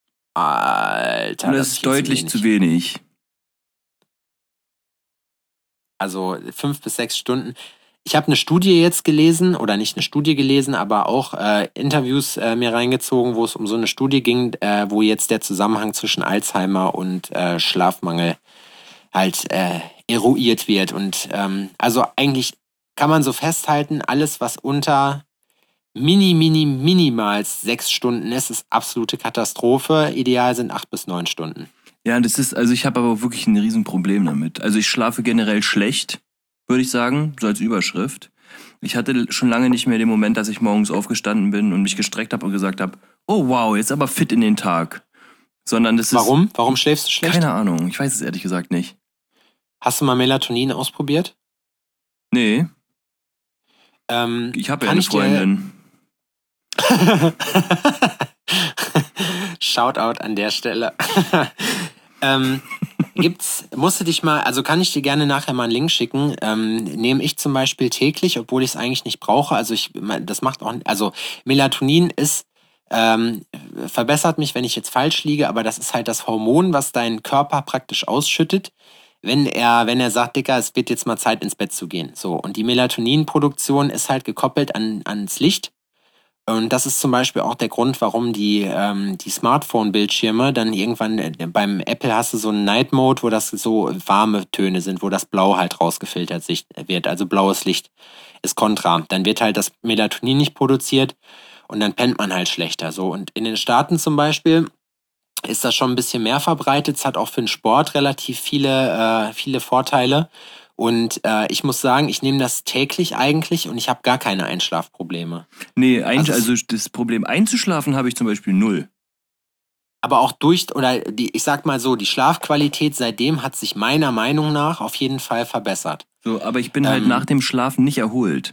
Alter, Und das das ist viel deutlich zu wenig. Also fünf bis sechs Stunden. Ich habe eine Studie jetzt gelesen, oder nicht eine Studie gelesen, aber auch äh, Interviews äh, mir reingezogen, wo es um so eine Studie ging, äh, wo jetzt der Zusammenhang zwischen Alzheimer und äh, Schlafmangel halt äh, eruiert wird. Und ähm, also eigentlich kann man so festhalten, alles, was unter mini, mini, minimals sechs Stunden ist, ist absolute Katastrophe. Ideal sind acht bis neun Stunden. Ja, das ist, also ich habe aber wirklich ein Riesenproblem damit. Also ich schlafe generell schlecht, würde ich sagen, so als Überschrift. Ich hatte schon lange nicht mehr den Moment, dass ich morgens aufgestanden bin und mich gestreckt habe und gesagt habe, oh wow, jetzt aber fit in den Tag. Sondern das ist... Warum? Warum schläfst du schlecht? Keine Ahnung, ich weiß es ehrlich gesagt nicht. Hast du mal Melatonin ausprobiert? Nee, Ähm, ich habe ja kann eine ich dir- Freundin. Shoutout an der Stelle. ähm, gibt's, musst du dich mal, also kann ich dir gerne nachher mal einen Link schicken. Ähm, nehme ich zum Beispiel täglich, obwohl ich es eigentlich nicht brauche. Also ich, das macht auch, also Melatonin ist, ähm, verbessert mich, wenn ich jetzt falsch liege, aber das ist halt das Hormon, was dein Körper praktisch ausschüttet, wenn er, wenn er sagt, Dicker, es wird jetzt mal Zeit ins Bett zu gehen. So. Und die Melatoninproduktion ist halt gekoppelt an, ans Licht. Und das ist zum Beispiel auch der Grund, warum die, ähm, die Smartphone-Bildschirme dann irgendwann, äh, beim Apple hast du so einen Night Mode, wo das so warme Töne sind, wo das Blau halt rausgefiltert sich- wird. Also blaues Licht ist kontra. Dann wird halt das Melatonin nicht produziert und dann pennt man halt schlechter. So. Und in den Staaten zum Beispiel ist das schon ein bisschen mehr verbreitet. Es hat auch für den Sport relativ viele, äh, viele Vorteile. Und äh, ich muss sagen, ich nehme das täglich eigentlich und ich habe gar keine Einschlafprobleme. Nee, ein, Also es- also das Problem einzuschlafen habe ich zum Beispiel null. Aber auch durch, oder die, ich sag mal so, die Schlafqualität seitdem hat sich meiner Meinung nach auf jeden Fall verbessert. So, aber ich bin halt Ähm. nach dem Schlafen nicht erholt.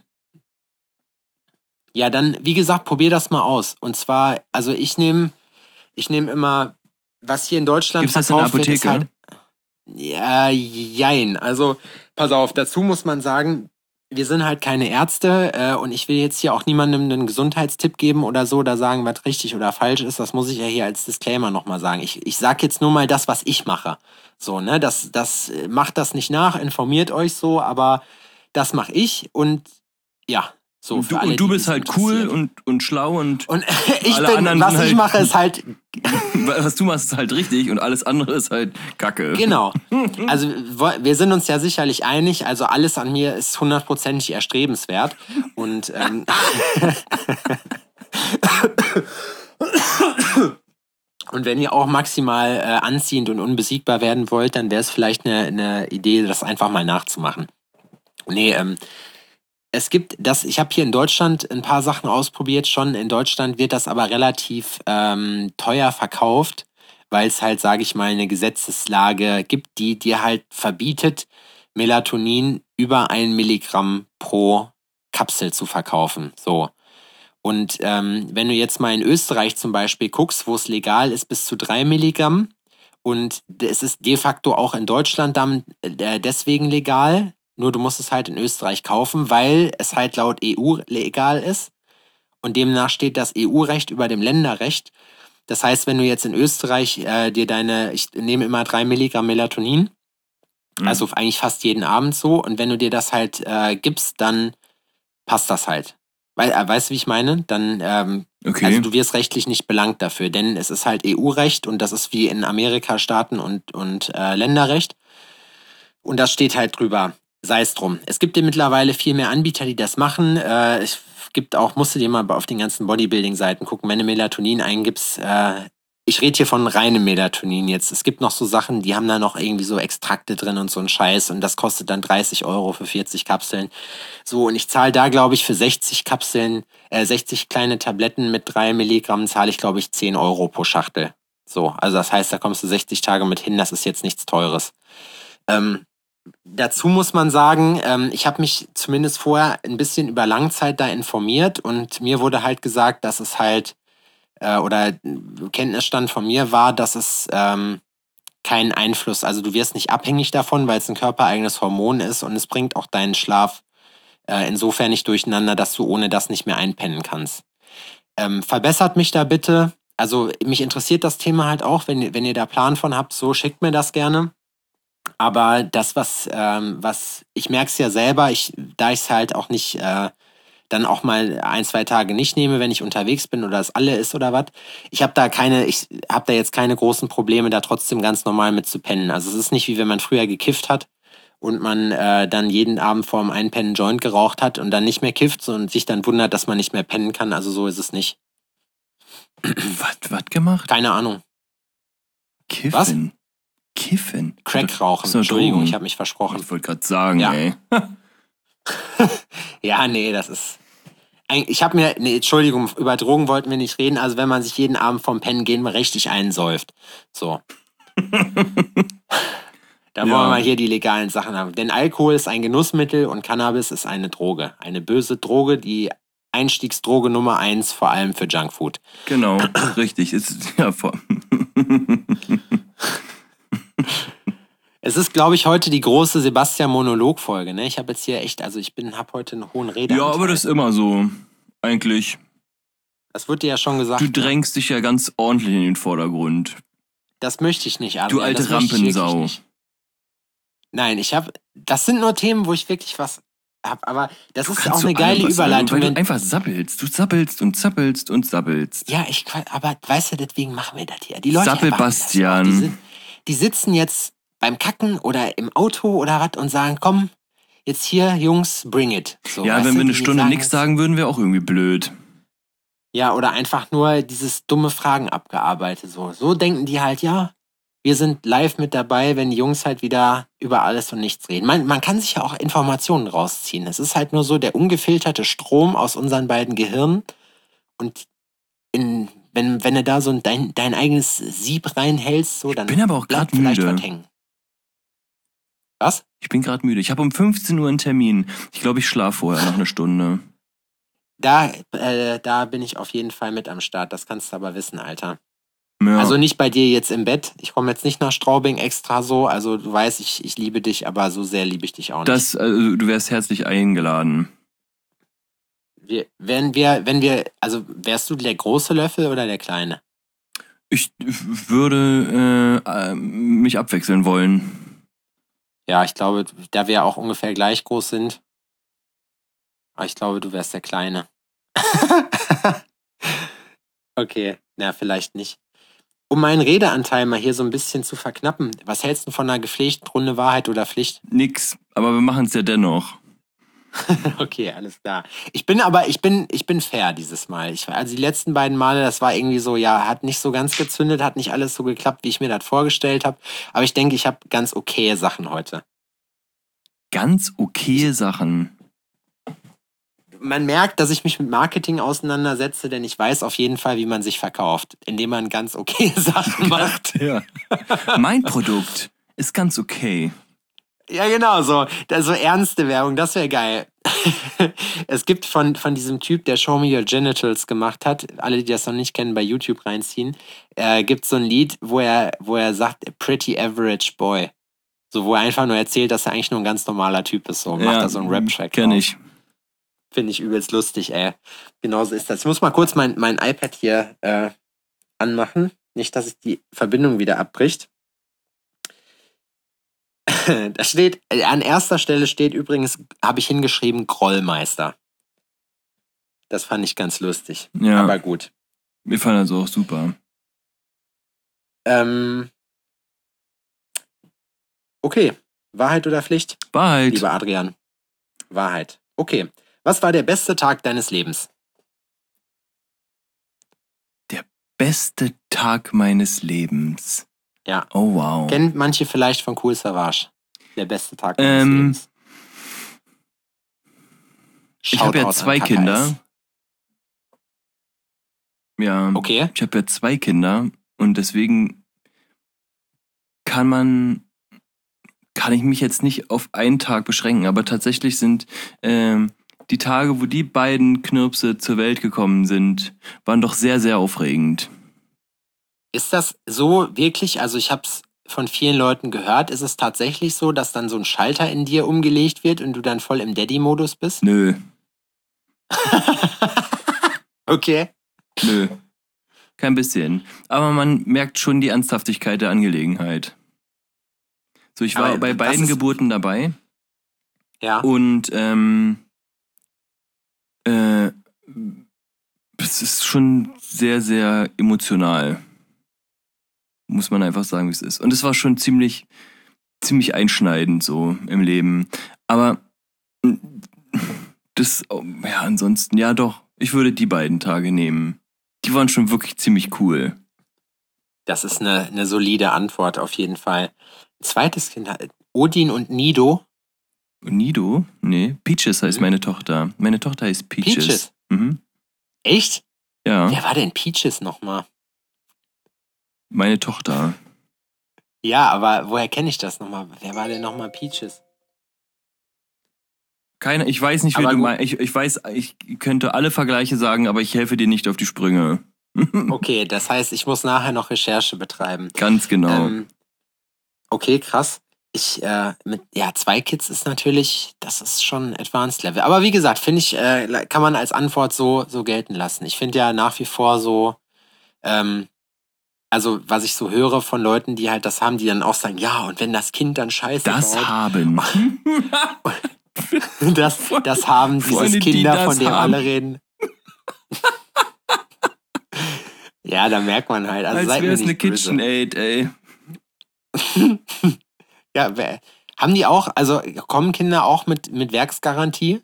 Ja, dann, wie gesagt, probier das mal aus. Und zwar, also ich nehme, ich nehme immer, was hier in Deutschland Gibt's das in der verkauft wird, ist Apotheke? halt, Ja, jein. Also, pass auf, dazu muss man sagen, wir sind halt keine Ärzte äh, und ich will jetzt hier auch niemandem einen Gesundheitstipp geben oder so, da sagen, was richtig oder falsch ist. Das muss ich ja hier als Disclaimer nochmal sagen. Ich, ich sag jetzt nur mal das, was ich mache. So, ne, das, das äh, macht das nicht nach, informiert euch so, aber das mache ich und ja, so Und für du, alle, und du die bist es halt cool interessiert. und, und schlau und Und ich alle bin, anderen was sind ich halt- mache, ist halt was du machst, ist halt richtig und alles andere ist halt Kacke. genau. Also wo- wir sind uns ja sicherlich einig, also alles an mir ist hundertprozentig erstrebenswert. Und ähm, und wenn ihr auch maximal äh, anziehend und unbesiegbar werden wollt, dann wäre es vielleicht eine, eine Idee, das einfach mal nachzumachen. Nee, ähm, es gibt das, ich habe hier in Deutschland ein paar Sachen ausprobiert schon. In Deutschland wird das aber relativ ähm, teuer verkauft, weil es halt, sage ich mal, eine Gesetzeslage gibt, die dir halt verbietet, Melatonin über ein Milligramm pro Kapsel zu verkaufen. So. Und ähm, wenn du jetzt mal in Österreich zum Beispiel guckst, wo es legal ist, bis zu drei Milligramm, und es ist de facto auch in Deutschland dann äh, deswegen legal, nur du musst es halt in Österreich kaufen, weil es halt laut E U legal ist. Und demnach steht das E U-Recht über dem Länderrecht. Das heißt, wenn du jetzt in Österreich äh, dir deine, ich nehme immer drei Milligramm Melatonin, Mhm. also eigentlich fast jeden Abend so, und wenn du dir das halt äh, gibst, dann passt das halt. Weil, äh, weißt du, wie ich meine? Dann, ähm, Okay. also du wirst rechtlich nicht belangt dafür, denn es ist halt E U-Recht und das ist wie in Amerika Staaten- und, und äh, Länderrecht. Und das steht halt drüber. Sei es drum. Es gibt ja mittlerweile viel mehr Anbieter, die das machen. Äh, es gibt auch, musst du dir mal auf den ganzen Bodybuilding-Seiten gucken, wenn du Melatonin eingibst. Äh, ich rede hier von reinem Melatonin jetzt. Es gibt noch so Sachen, die haben da noch irgendwie so Extrakte drin und so ein Scheiß und das kostet dann dreißig Euro für vierzig Kapseln. So, und ich zahle da, glaube ich, für sechzig Kapseln, äh, sechzig kleine Tabletten mit drei Milligramm zahle ich, glaube ich, zehn Euro pro Schachtel. So, also das heißt, da kommst du sechzig Tage mit hin, das ist jetzt nichts Teures. Ähm, dazu muss man sagen, ähm, ich habe mich zumindest vorher ein bisschen über Langzeit da informiert und mir wurde halt gesagt, dass es halt, äh, oder Kenntnisstand von mir war, dass es ähm, keinen Einfluss, also du wirst nicht abhängig davon, weil es ein körpereigenes Hormon ist und es bringt auch deinen Schlaf äh, insofern nicht durcheinander, dass du ohne das nicht mehr einpennen kannst. Ähm, verbessert mich da bitte. Also mich interessiert das Thema halt auch, wenn, wenn ihr da Plan von habt, so schickt mir das gerne. Aber das, was, ähm, was ich merke es ja selber, ich, da ich es halt auch nicht äh, dann auch mal ein, zwei Tage nicht nehme, wenn ich unterwegs bin oder es alle ist oder was. Ich habe da keine, ich habe da jetzt keine großen Probleme, da trotzdem ganz normal mit zu pennen. Also es ist nicht wie wenn man früher gekifft hat und man äh, dann jeden Abend vorm Einpennen Joint geraucht hat und dann nicht mehr kifft und sich dann wundert, dass man nicht mehr pennen kann. Also so ist es nicht. Was, was gemacht? Keine Ahnung. Kiffen. Was? Kiffen. Crack rauchen. So, Entschuldigung, Drogen. ich habe mich versprochen. Ich wollte gerade sagen, Ja. ey. Ja, nee, das ist. Eig- Ich habe mir, nee, Entschuldigung, über Drogen wollten wir nicht reden. Also wenn man sich jeden Abend vom Pennen gehen mal richtig einsäuft. So. Da wollen Ja. wir mal hier die legalen Sachen haben. Denn Alkohol ist ein Genussmittel und Cannabis ist eine Droge. Eine böse Droge, die Einstiegsdroge Nummer eins, vor allem für Junkfood. Genau, richtig. Ist, ja, vor. Es ist, glaube ich, heute die große Sebastian-Monolog-Folge. Ne? Ich habe jetzt hier echt, also ich bin, habe heute einen hohen Redeanteil. Ja, aber das ist immer so. Eigentlich. Das wird dir ja schon gesagt. Du drängst dich ja ganz ordentlich in den Vordergrund. Das möchte ich nicht, Adrian. Du alte das möchte ich wirklich Rampensau. nicht. Nein, ich habe, das sind nur Themen, wo ich wirklich was habe. Aber das Du ist kannst auch zu eine allem geile was sagen, Überleitung. Weil du Wenn, einfach sappelst. Du sappelst und zappelst und sappelst. ja, ich, aber weißt du, deswegen machen wir das hier. Die Leute Sappel erwarten das auch. Bastian. Die, sind, die sitzen jetzt beim Kacken oder im Auto oder was und sagen, komm, jetzt hier, Jungs, bring it. So, Ja, weißt wenn du, wir eine die Stunde nichts jetzt- sagen, würden wir auch irgendwie blöd. Ja, oder einfach nur dieses dumme Fragen abgearbeitet. So, so denken die halt, ja, wir sind live mit dabei, wenn die Jungs halt wieder über alles und nichts reden. Man, man kann sich ja auch Informationen rausziehen. Es ist halt nur so der ungefilterte Strom aus unseren beiden Gehirnen. Und in, wenn, wenn du da so ein, dein, dein eigenes Sieb reinhältst, so, dann Ich bin aber auch bleibt gerade vielleicht müde. was hängen. Was? Ich bin gerade müde. Ich habe um fünfzehn Uhr einen Termin. Ich glaube, ich schlafe vorher noch eine Stunde. Da, äh, da bin ich auf jeden Fall mit am Start. Das kannst du aber wissen, Alter. Ja. Also nicht bei dir jetzt im Bett. Ich komme jetzt nicht nach Straubing extra so. Also du weißt, ich, ich liebe dich, aber so sehr liebe ich dich auch nicht. Das, also, du wärst herzlich eingeladen. Wir, wenn wir, wenn wir, also wärst du der große Löffel oder der kleine? Ich würde äh, mich abwechseln wollen. Ja, ich glaube, da wir auch ungefähr gleich groß sind. Aber ich glaube, du wärst der Kleine. Okay, na, vielleicht nicht. Um meinen Redeanteil mal hier so ein bisschen zu verknappen, was hältst du von einer gepflegten Runde Wahrheit oder Pflicht? Nix, aber wir machen es ja dennoch. Okay, alles klar. Ich bin aber, ich bin, ich bin fair dieses Mal. Ich, also die letzten beiden Male, das war irgendwie so, ja, hat nicht so ganz gezündet, hat nicht alles so geklappt, wie ich mir das vorgestellt habe. Aber ich denke, ich habe ganz okaye Sachen heute. Ganz okaye Sachen. Man merkt, dass ich mich mit Marketing auseinandersetze, denn ich weiß auf jeden Fall, wie man sich verkauft, indem man ganz okaye Sachen macht. Ja. Mein Produkt ist ganz okay. Ja, genau, so, das, so ernste Werbung, das wäre geil. Es gibt von, von diesem Typ, der Show Me Your Genitals gemacht hat, alle, die das noch nicht kennen, bei YouTube reinziehen, äh, gibt so ein Lied, wo er, wo er sagt, Pretty Average Boy. So, wo er einfach nur erzählt, dass er eigentlich nur ein ganz normaler Typ ist. So, macht Ja, da so einen Rap-Track. kenn ich. Finde ich übelst lustig, ey. Genauso ist das. Ich muss mal kurz mein, mein iPad hier äh, anmachen. Nicht, dass sich die Verbindung wieder abbricht. Da steht, äh, an erster Stelle steht übrigens, habe ich hingeschrieben, Grollmeister. Das fand ich ganz lustig. Ja. Aber gut. Mir fand das auch super. Ähm, okay. Wahrheit oder Pflicht? Wahrheit. Lieber Adrian. Wahrheit. Okay. Was war der beste Tag deines Lebens? Der beste Tag meines Lebens. Ja. Oh, wow. Kennen manche vielleicht von Cool Savage. Der beste Tag deines Ähm, Lebens. Ich habe ja Shoutout zwei an K K S. Kinder. Ja. Okay. Ich habe ja zwei Kinder und deswegen kann man, kann ich mich jetzt nicht auf einen Tag beschränken, aber tatsächlich sind ähm, die Tage, wo die beiden Knirpse zur Welt gekommen sind, waren doch sehr, sehr aufregend. Ist das so wirklich, also ich habe es von vielen Leuten gehört, ist es tatsächlich so, dass dann so ein Schalter in dir umgelegt wird und du dann voll im Daddy-Modus bist? Nö, Okay. nö. Kein bisschen. Aber man merkt schon die Ernsthaftigkeit der Angelegenheit. So, ich war Aber bei das beiden ist- Geburten dabei Ja. und ähm, äh, es ist schon sehr, sehr emotional. Muss man einfach sagen, wie es ist. Und es war schon ziemlich, ziemlich einschneidend so im Leben. Aber mm, das, oh, ja, ansonsten, ja doch, ich würde die beiden Tage nehmen. Die waren schon wirklich ziemlich cool. Das ist eine, eine solide Antwort auf jeden Fall. Ein zweites Kind, Odin und Nido. Und Nido? Nee, Peaches heißt Mhm. meine Tochter. Meine Tochter heißt Peaches. Peaches? Mhm. Echt? Ja, Wer war denn Peaches nochmal? meine Tochter. Ja, aber woher kenne ich das nochmal? Wer war denn nochmal Peaches? Keine, ich weiß nicht, wie Aber du gut. meinst. Ich, ich weiß, ich könnte alle Vergleiche sagen, aber ich helfe dir nicht auf die Sprünge. Okay, das heißt, ich muss nachher noch Recherche betreiben. Ganz genau. Ähm, okay, krass. Ich, äh, mit, ja, zwei Kids ist natürlich, das ist schon Advanced Level. Aber wie gesagt, finde ich, äh, kann man als Antwort so, so gelten lassen. Ich finde ja nach wie vor so, ähm, also was ich so höre von Leuten, die halt das haben, die dann auch sagen, ja, und wenn das Kind dann Scheiße Das baut, haben. das, das haben dieses Freunde, die Kinder, das von dem haben. alle reden. Ja, da merkt man halt, also Als seid mir wäre es eine nicht böse. KitchenAid, ey. Ja, wer- haben die auch, also kommen Kinder auch mit, mit Werksgarantie?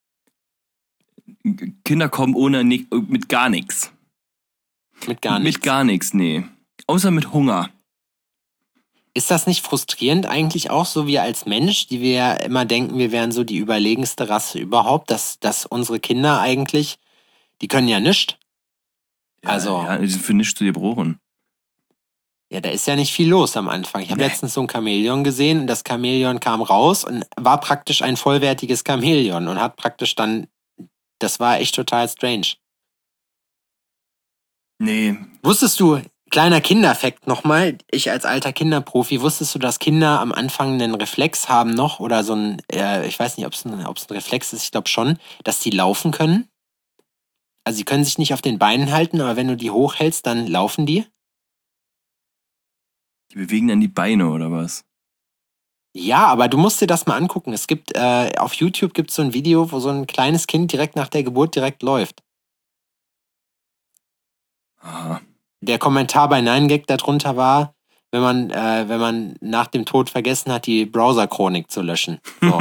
Kinder kommen ohne ni- mit gar nichts. Mit gar nichts. Mit gar nichts, nee. Außer mit Hunger. Ist das nicht frustrierend eigentlich auch so, wir als Mensch, die wir ja immer denken, wir wären so die überlegenste Rasse überhaupt, dass, dass unsere Kinder eigentlich, die können ja nichts. Also, Ja, die sind für nichts zu dir geboren. ja, da ist ja nicht viel los am Anfang. Ich habe Nee. letztens so ein Chamäleon gesehen und das Chamäleon kam raus und war praktisch ein vollwertiges Chamäleon und hat praktisch dann, das war echt total strange. Nee. Wusstest du, Kleiner Kinderfakt nochmal. Ich als alter Kinderprofi, wusstest du, dass Kinder am Anfang einen Reflex haben noch oder so ein, äh, ich weiß nicht, ob es ein, ob's ein Reflex ist, ich glaube schon, dass die laufen können? Also sie können sich nicht auf den Beinen halten, aber wenn du die hochhältst, dann laufen die? Die bewegen dann die Beine oder was? Ja, aber du musst dir das mal angucken. Es gibt, äh, auf YouTube gibt es so ein Video, wo so ein kleines Kind direkt nach der Geburt direkt läuft. Aha. Der Kommentar bei neun gag darunter war, wenn man, äh, wenn man nach dem Tod vergessen hat, die Browser-Chronik zu löschen. So.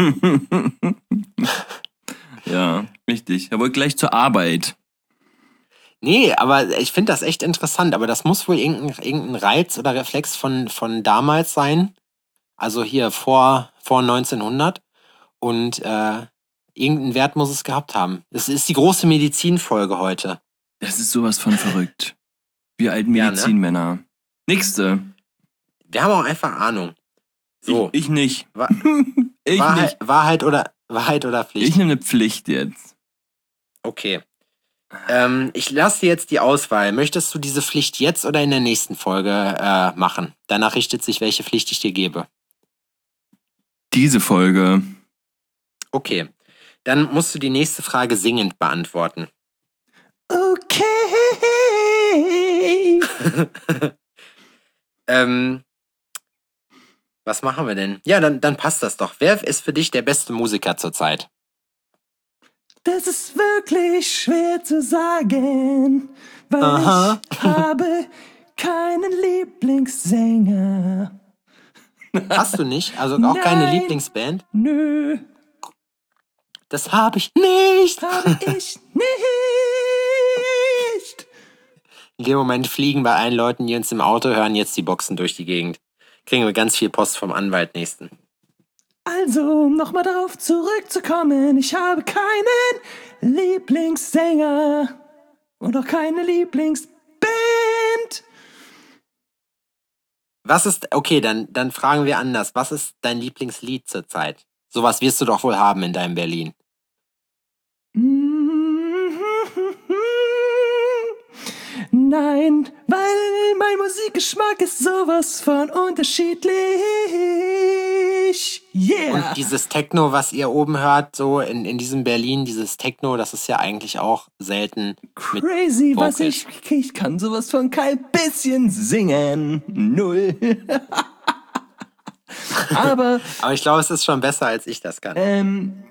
Ja, richtig. Er wollte gleich zur Arbeit. Nee, aber ich finde das echt interessant. Aber das muss wohl irgendein, irgendein Reiz oder Reflex von, von damals sein. Also hier vor, vor neunzehnhundert. Und äh, irgendeinen Wert muss es gehabt haben. Es ist die große Medizinfolge heute. Das ist sowas von verrückt. Wir alten Ja, ne? Medizinmänner. Nächste. Wir haben auch einfach Ahnung. So, Ich, ich nicht. Wa- ich Wahrheit, nicht. Wahrheit, oder, Wahrheit oder Pflicht? Ich nehme eine Pflicht jetzt. Okay. Ähm, ich lasse dir jetzt die Auswahl. Möchtest du diese Pflicht jetzt oder in der nächsten Folge äh, machen? Danach richtet sich, welche Pflicht ich dir gebe. Diese Folge. Okay. Dann musst du die nächste Frage singend beantworten. Okay. ähm, was machen wir denn? Ja, dann, dann passt das doch. Wer ist für dich der beste Musiker zurzeit? Das ist wirklich schwer zu sagen, weil Aha. ich habe keinen Lieblingssänger. Hast du nicht? Also auch keine Nein. Lieblingsband? Nö, Das habe ich nicht. habe ich nicht. In dem Moment fliegen bei allen Leuten, die uns im Auto hören, jetzt die Boxen durch die Gegend. Kriegen wir ganz viel Post vom Anwalt nächsten. Also, um nochmal darauf zurückzukommen, ich habe keinen Lieblingssänger und auch keine Lieblingsband. Was ist, okay, dann, dann fragen wir anders. Was ist dein Lieblingslied zurzeit? Sowas wirst du doch wohl haben in deinem Berlin. Nein, weil mein Musikgeschmack ist sowas von unterschiedlich. Yeah. Und dieses Techno, was ihr oben hört, so in, in diesem Berlin, dieses Techno, das ist ja eigentlich auch selten mit Crazy, was Vocals. ich, ich kann sowas von kein bisschen singen. Null. Aber, Aber ich glaube, es ist schon besser, als ich das kann. ähm,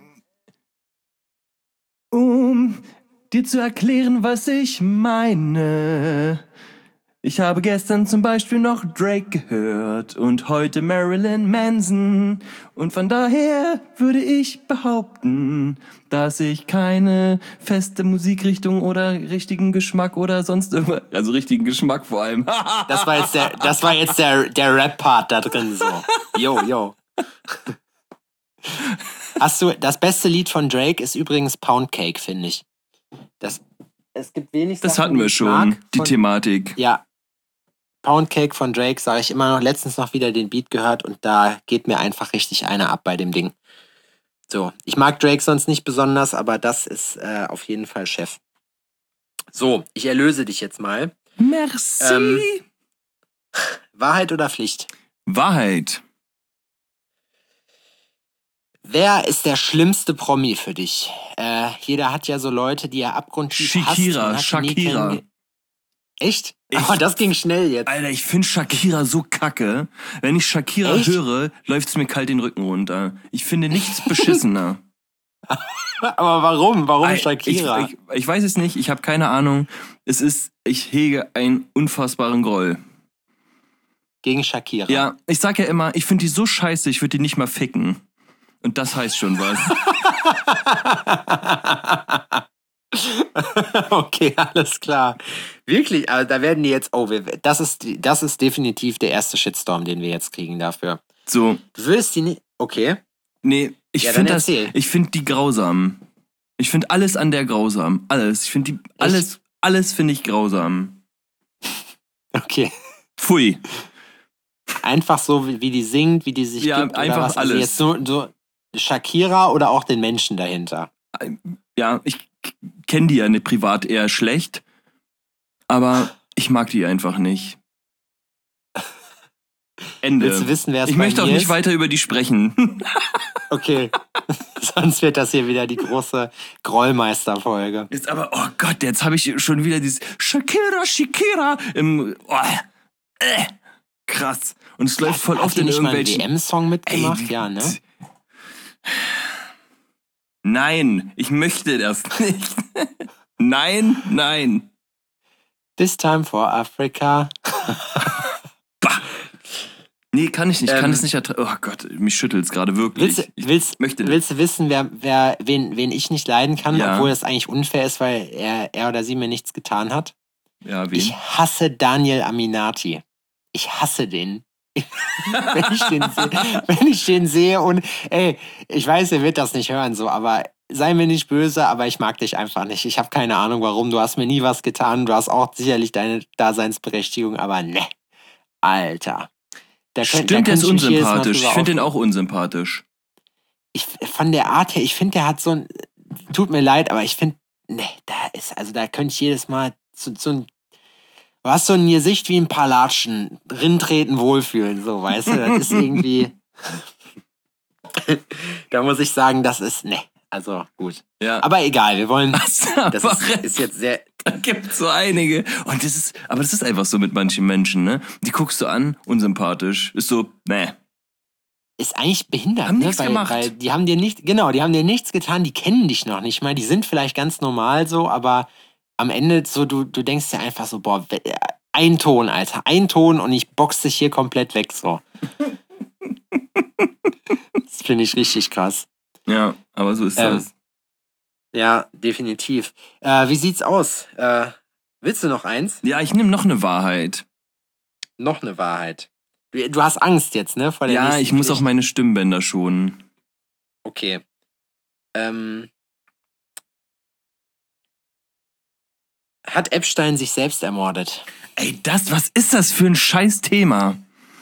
um dir zu erklären, was ich meine. Ich habe gestern zum Beispiel noch Drake gehört und heute Marilyn Manson. Und von daher würde ich behaupten, dass ich keine feste Musikrichtung oder richtigen Geschmack oder sonst irgendwas, also richtigen Geschmack vor allem. Das war jetzt der, das war jetzt der, der Rap-Part da drin so. Yo, yo. Hast du, das beste Lied von Drake ist übrigens Pound Cake, finde ich. Das, es gibt wenig Das Sachen, hatten die wir ich schon, mag die von- Thematik. Ja. Pound Cake von Drake, sage ich immer noch, letztens noch wieder den Beat gehört und da geht mir einfach richtig einer ab bei dem Ding. So, ich mag Drake sonst nicht besonders, aber das ist äh, auf jeden Fall Chef. So, ich erlöse dich jetzt mal. Merci. Ähm, Wahrheit oder Pflicht? Wahrheit. Wer ist der schlimmste Promi für dich? Äh, jeder hat ja so Leute, die er abgrundtief hasst. Shakira, und hat die nie Shakira. kennenge- Echt? Ich- Aber das ging schnell jetzt. Alter, ich find Shakira so kacke. Wenn ich Shakira Echt? höre, läuft's mir kalt den Rücken runter. Ich finde nichts beschissener. Aber warum? Warum Ei, Shakira? Ich, ich, ich weiß es nicht, ich habe keine Ahnung. Es ist, ich hege einen unfassbaren Groll. Gegen Shakira. Ja, ich sag ja immer, ich finde die so scheiße, ich würde die nicht mal ficken. Und das heißt schon was. Okay, alles klar. Wirklich, also da werden die jetzt, oh, wir, das ist, die- das ist definitiv der erste Shitstorm, den wir jetzt kriegen dafür. So, Du würdest die nicht, okay. nee, ich Ja, dann finde das, erzähl. ich finde die grausam. Ich finde alles an der grausam. Alles. Ich finde die, alles, alles finde ich grausam. Okay. Pfui. Einfach so, wie, wie die singt, wie die sich Ja, gibt. einfach oder was? Also alles. jetzt so, so Shakira oder auch den Menschen dahinter. Ja, ich kenne die ja nicht privat eher schlecht. Aber ich mag die einfach nicht. Ende. Willst du wissen, wer es Ich bei möchte auch mir nicht ist? weiter über die sprechen. Okay. Sonst wird das hier wieder die große Grollmeister-Folge. Jetzt aber, oh Gott, jetzt habe ich schon wieder dieses Shakira, Shakira im, oh, äh, krass. Und es läuft voll Hat oft die in nicht mal einen irgendwelchen... W M-Song mitgemacht? Ey, Ja, ne? Nein, ich möchte das nicht. Nein, nein. This time for Africa. Bah. Nee, kann ich nicht, kann Ähm, es nicht ertragen. Oh Gott, mich schüttelt's gerade wirklich. Willst, ich willst, möchte willst du wissen, wer, wer, wen, wen ich nicht leiden kann, Ja. obwohl das eigentlich unfair ist, weil er, er oder sie mir nichts getan hat? Ja, wen? Ich hasse Daniel Aminati. Ich hasse den. wenn, ich den sehe, wenn ich den sehe und ey, ich weiß, er wird das nicht hören, so, aber sei mir nicht böse, aber ich mag dich einfach nicht. Ich habe keine Ahnung warum. Du hast mir nie was getan. Du hast auch sicherlich deine Daseinsberechtigung, aber ne. Alter. Da könnt- da Stimmt, der ist könnte ich mich jedes Mal unsympathisch. Ich drüber finde den aufregen. auch unsympathisch. Ich, von der Art her, ich finde, der hat so ein, tut mir leid, aber ich finde, ne, da ist, also da könnte ich jedes Mal so, so ein, du hast so ein Gesicht wie ein paar Latschen, drintreten, wohlfühlen, so, weißt du, das ist irgendwie, da muss ich sagen, das ist, ne, also gut. Ja. Aber egal, wir wollen, Was? das Aber ist, ist jetzt sehr, da gibt's so einige. Und das ist, aber das ist einfach so mit manchen Menschen, ne? Die guckst du an, unsympathisch. Ist so, ne. ist eigentlich behindert, Haben ne? nichts weil, gemacht. weil die haben dir nicht, genau, die haben dir nichts getan, die kennen dich noch nicht mal, die sind vielleicht ganz normal so, aber am Ende so, du, du denkst dir einfach so, boah, we- ein Ton, Alter, ein Ton und ich box dich hier komplett weg, so. Das finde ich richtig krass. Ja, aber so ist Ähm, das. Ja, definitiv. Äh, wie sieht's aus? Äh, willst du noch eins? Ja, ich nehme noch eine Wahrheit. Noch eine Wahrheit. Du, du hast Angst jetzt, ne? Vor der Ja, nächsten ich muss auch Pflicht. meine Stimmbänder schonen. Okay. Ähm, hat Epstein sich selbst ermordet? Ey, das, was ist das für ein scheiß Thema?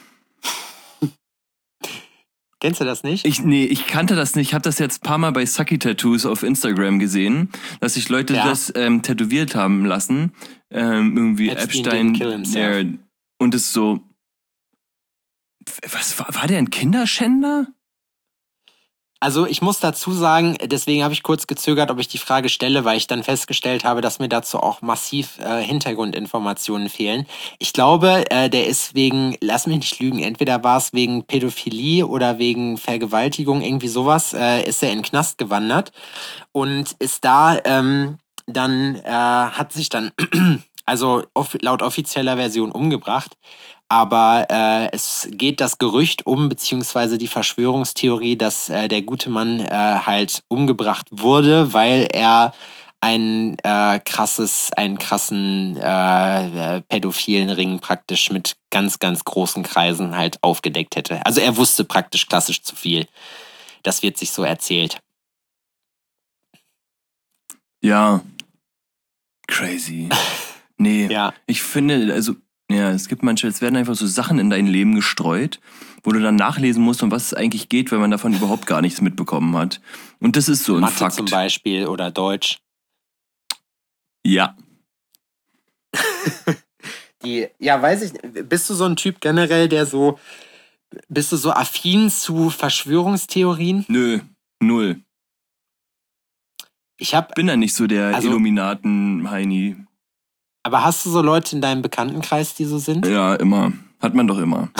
Kennst du das nicht? Ich, nee, ich kannte das nicht. Ich habe das jetzt ein paar Mal bei Sucky Tattoos auf Instagram gesehen, dass sich Leute Ja. das ähm, tätowiert haben lassen. Ähm, irgendwie Epstein Epstein. didn't kill himself. Der, und es so. Was war, war der ein Kinderschänder? Also ich muss dazu sagen, deswegen habe ich kurz gezögert, ob ich die Frage stelle, weil ich dann festgestellt habe, dass mir dazu auch massiv äh, Hintergrundinformationen fehlen. Ich glaube, äh, der ist wegen, lass mich nicht lügen, entweder war es wegen Pädophilie oder wegen Vergewaltigung, irgendwie sowas, äh, ist er in den Knast gewandert und ist da ähm, dann, äh, hat sich dann, also off- laut offizieller Version umgebracht. Aber äh, es geht das Gerücht um, beziehungsweise die Verschwörungstheorie, dass äh, der gute Mann äh, halt umgebracht wurde, weil er ein äh, krasses, einen krassen äh, äh, pädophilen Ring praktisch mit ganz, ganz großen Kreisen halt aufgedeckt hätte. Also er wusste praktisch klassisch zu viel. Das wird sich so erzählt. Ja. Crazy. Nee, Ja. ich finde, also, ja, es gibt manche, es werden einfach so Sachen in dein Leben gestreut, wo du dann nachlesen musst, um was es eigentlich geht, weil man davon überhaupt gar nichts mitbekommen hat. Und das ist so ein Mathe Fakt. zum Beispiel oder Deutsch. Ja. Die, ja, weiß ich, nicht. Bist du so ein Typ generell, der so, bist du so affin zu Verschwörungstheorien? Nö, null. Ich hab, Bin da nicht so der Also- Illuminaten-Heini. aber hast du so Leute in deinem Bekanntenkreis, die so sind? Ja, immer. Hat man doch immer.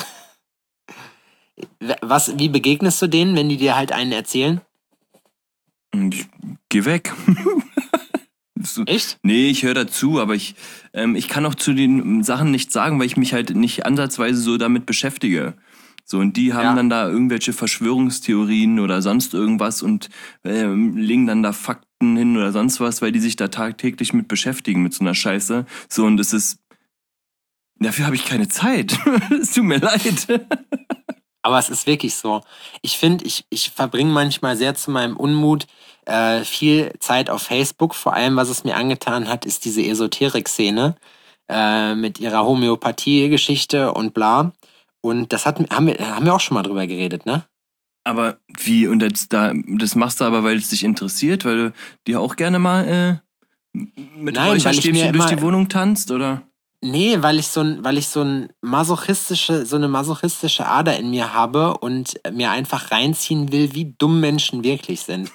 Was, wie begegnest du denen, wenn die dir halt einen erzählen? Und Ich geh weg. So- Echt? Nee, ich höre dazu, aber ich, ähm, ich kann auch zu den Sachen nichts sagen, weil ich mich halt nicht ansatzweise so damit beschäftige. So, und die haben Ja. dann da irgendwelche Verschwörungstheorien oder sonst irgendwas und ähm, legen dann da Fakten hin oder sonst was, weil die sich da tagtäglich mit beschäftigen, mit so einer Scheiße. So, und es ist. Dafür habe ich keine Zeit. Es tut mir leid. Aber es ist wirklich so. Ich finde, ich, ich verbringe manchmal sehr zu meinem Unmut äh, viel Zeit auf Facebook. Vor allem, was es mir angetan hat, ist diese Esoterik-Szene äh, mit ihrer Homöopathie-Geschichte und bla. Und das hat, haben, wir, haben wir auch schon mal drüber geredet, ne? Aber wie, und das, da, das machst du aber, weil es dich interessiert, weil du dir auch gerne mal äh, mit Nein, weil ich Räucherstäbchen mir durch immer- die Wohnung tanzt, oder? Nee, weil ich so ein, weil ich so ein masochistische, so eine masochistische Ader in mir habe und mir einfach reinziehen will, wie dumm Menschen wirklich sind.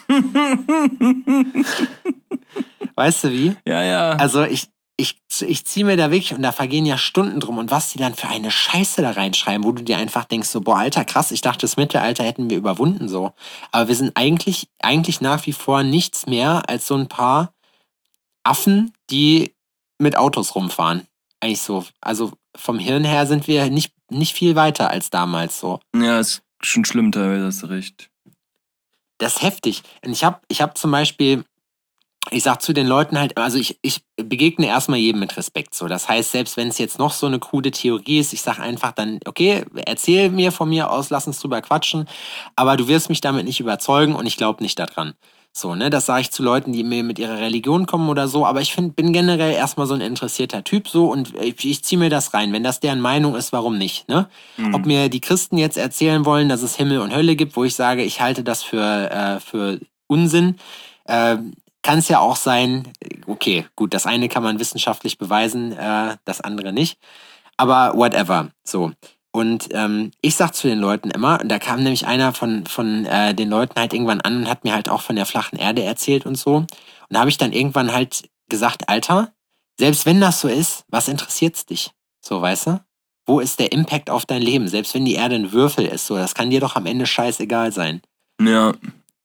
Weißt du wie? Ja, ja. Also ich, ich, ich ziehe mir da wirklich, und da vergehen ja Stunden drum, und was die dann für eine Scheiße da reinschreiben, wo du dir einfach denkst, so, boah, Alter, krass, ich dachte, das Mittelalter hätten wir überwunden, so. Aber wir sind eigentlich, eigentlich nach wie vor nichts mehr als so ein paar Affen, die mit Autos rumfahren. Eigentlich so. Also vom Hirn her sind wir nicht, nicht viel weiter als damals so. Ja, ist schon schlimm teilweise, hast du recht. Das ist heftig. Und ich habe ich hab zum Beispiel, ich sag zu den Leuten halt, also ich, ich begegne erstmal jedem mit Respekt so. Das heißt, selbst wenn es jetzt noch so eine krude Theorie ist, ich sag einfach dann, okay, erzähl mir von mir aus, lass uns drüber quatschen, aber du wirst mich damit nicht überzeugen und ich glaube nicht daran. So, ne, das sage ich zu Leuten, die mir mit ihrer Religion kommen oder so, aber ich find, bin generell erstmal so ein interessierter Typ so, und ich, ich ziehe mir das rein. Wenn das deren Meinung ist, warum nicht, ne? Mhm. Ob mir die Christen jetzt erzählen wollen, dass es Himmel und Hölle gibt, wo ich sage, ich halte das für, äh, für Unsinn, äh, kann es ja auch sein, okay, gut, das eine kann man wissenschaftlich beweisen, äh, das andere nicht, aber whatever, so. Und ähm, ich sag zu den Leuten immer, und da kam nämlich einer von, von äh, den Leuten halt irgendwann an und hat mir halt auch von der flachen Erde erzählt und so. Und da habe ich dann irgendwann halt gesagt, Alter, selbst wenn das so ist, was interessiert's dich? So, weißt du? Wo ist der Impact auf dein Leben? Selbst wenn die Erde ein Würfel ist, so, das kann dir doch am Ende scheißegal sein. Ja.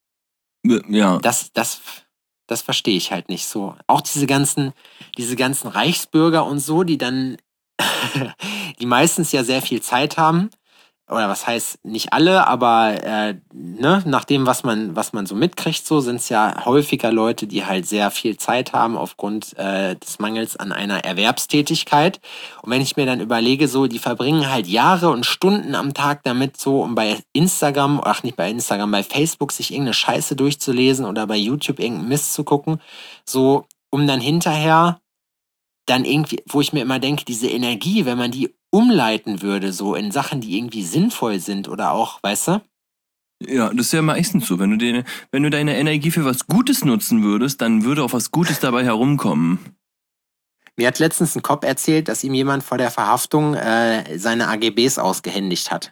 Ja. Das, das, das verstehe ich halt nicht so. Auch diese ganzen, diese ganzen Reichsbürger und so, die dann, die meistens ja sehr viel Zeit haben, oder was heißt nicht alle, aber äh, ne, nach dem, was man, was man so mitkriegt, so sind es ja häufiger Leute, die halt sehr viel Zeit haben aufgrund äh, des Mangels an einer Erwerbstätigkeit. Und wenn ich mir dann überlege, so, die verbringen halt Jahre und Stunden am Tag damit, so, um bei Instagram, ach nicht bei Instagram, bei Facebook sich irgendeine Scheiße durchzulesen oder bei YouTube irgendeinen Mist zu gucken, so, um dann hinterher dann irgendwie, wo ich mir immer denke, diese Energie, wenn man die umleiten würde, so in Sachen, die irgendwie sinnvoll sind oder auch, weißt du? Ja, das ist ja meistens so. Wenn du, den, wenn du deine Energie für was Gutes nutzen würdest, dann würde auch was Gutes dabei herumkommen. Mir hat letztens ein Cop erzählt, dass ihm jemand vor der Verhaftung äh, seine A G Bs ausgehändigt hat.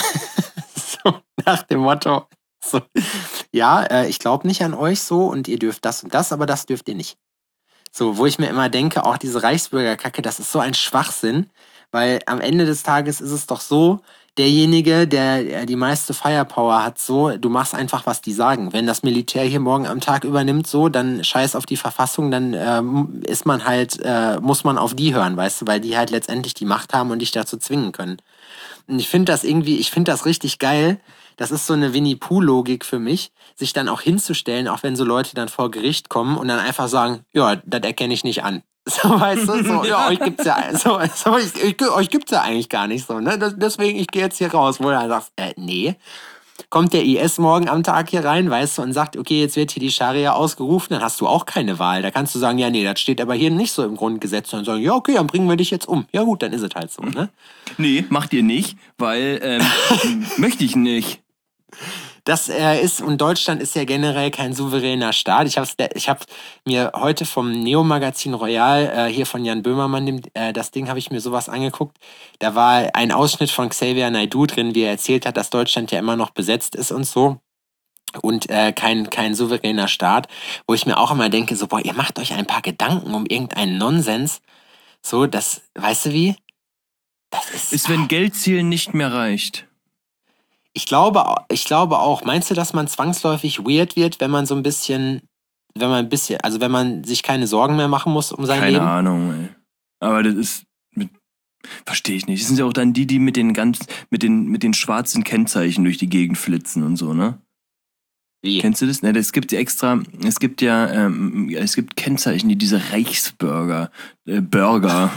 So nach dem Motto, so, ja, äh, ich glaube nicht an euch so und ihr dürft das und das, aber das dürft ihr nicht. So, wo ich mir immer denke, auch diese Reichsbürgerkacke, das ist so ein Schwachsinn, weil am Ende des Tages ist es doch so, derjenige, der die meiste Firepower hat, so, du machst einfach, was die sagen. Wenn das Militär hier morgen am Tag übernimmt, so, dann scheiß auf die Verfassung, dann ähm, ist man halt, äh, muss man auf die hören, weißt du, weil die halt letztendlich die Macht haben und dich dazu zwingen können. Und ich finde das irgendwie, ich finde das richtig geil. Das ist so eine Winnie-Pooh-Logik für mich, sich dann auch hinzustellen, auch wenn so Leute dann vor Gericht kommen und dann einfach sagen, ja, das erkenne ich nicht an. So, weißt du, so, ja, euch gibt's ja, so, so ich, ich, euch gibt's ja eigentlich gar nicht so, ne? Das, deswegen, ich gehe jetzt hier raus, wo du dann sagst, äh, nee. Kommt der I S morgen am Tag hier rein, weißt du, und sagt, okay, jetzt wird hier die Scharia ausgerufen, dann hast du auch keine Wahl. Da kannst du sagen, ja, nee, das steht aber hier nicht so im Grundgesetz. Und dann sagen, ja, okay, dann bringen wir dich jetzt um. Ja gut, dann ist es halt so, ne? Nee, macht ihr nicht, weil ähm, möchte ich nicht. Das äh, ist, und Deutschland ist ja generell kein souveräner Staat. Ich habe ich hab mir heute vom Neo-Magazin Royal, äh, hier von Jan Böhmermann, dem, äh, das Ding habe ich mir sowas angeguckt. Da war ein Ausschnitt von Xavier Naidoo drin, wie er erzählt hat, dass Deutschland ja immer noch besetzt ist und so. Und äh, kein, kein souveräner Staat. Wo ich mir auch immer denke, so, boah, ihr macht euch ein paar Gedanken um irgendeinen Nonsens. So, das, weißt du wie? Das ist... Ist, wenn Geldzielen nicht mehr reicht. Ich glaube, ich glaube auch. Meinst du, dass man zwangsläufig weird wird, wenn man so ein bisschen, wenn man ein bisschen, also wenn man sich keine Sorgen mehr machen muss um sein Keine Leben? Keine Ahnung, ey. Aber das ist, mit, verstehe ich nicht. Das sind ja auch dann die, die mit den ganz, mit den, mit den schwarzen Kennzeichen durch die Gegend flitzen und so, ne? Wie? Kennst du das? Ne, es gibt ja extra, es gibt ja, ähm, es gibt Kennzeichen, die diese Reichsbürger, äh, Burger.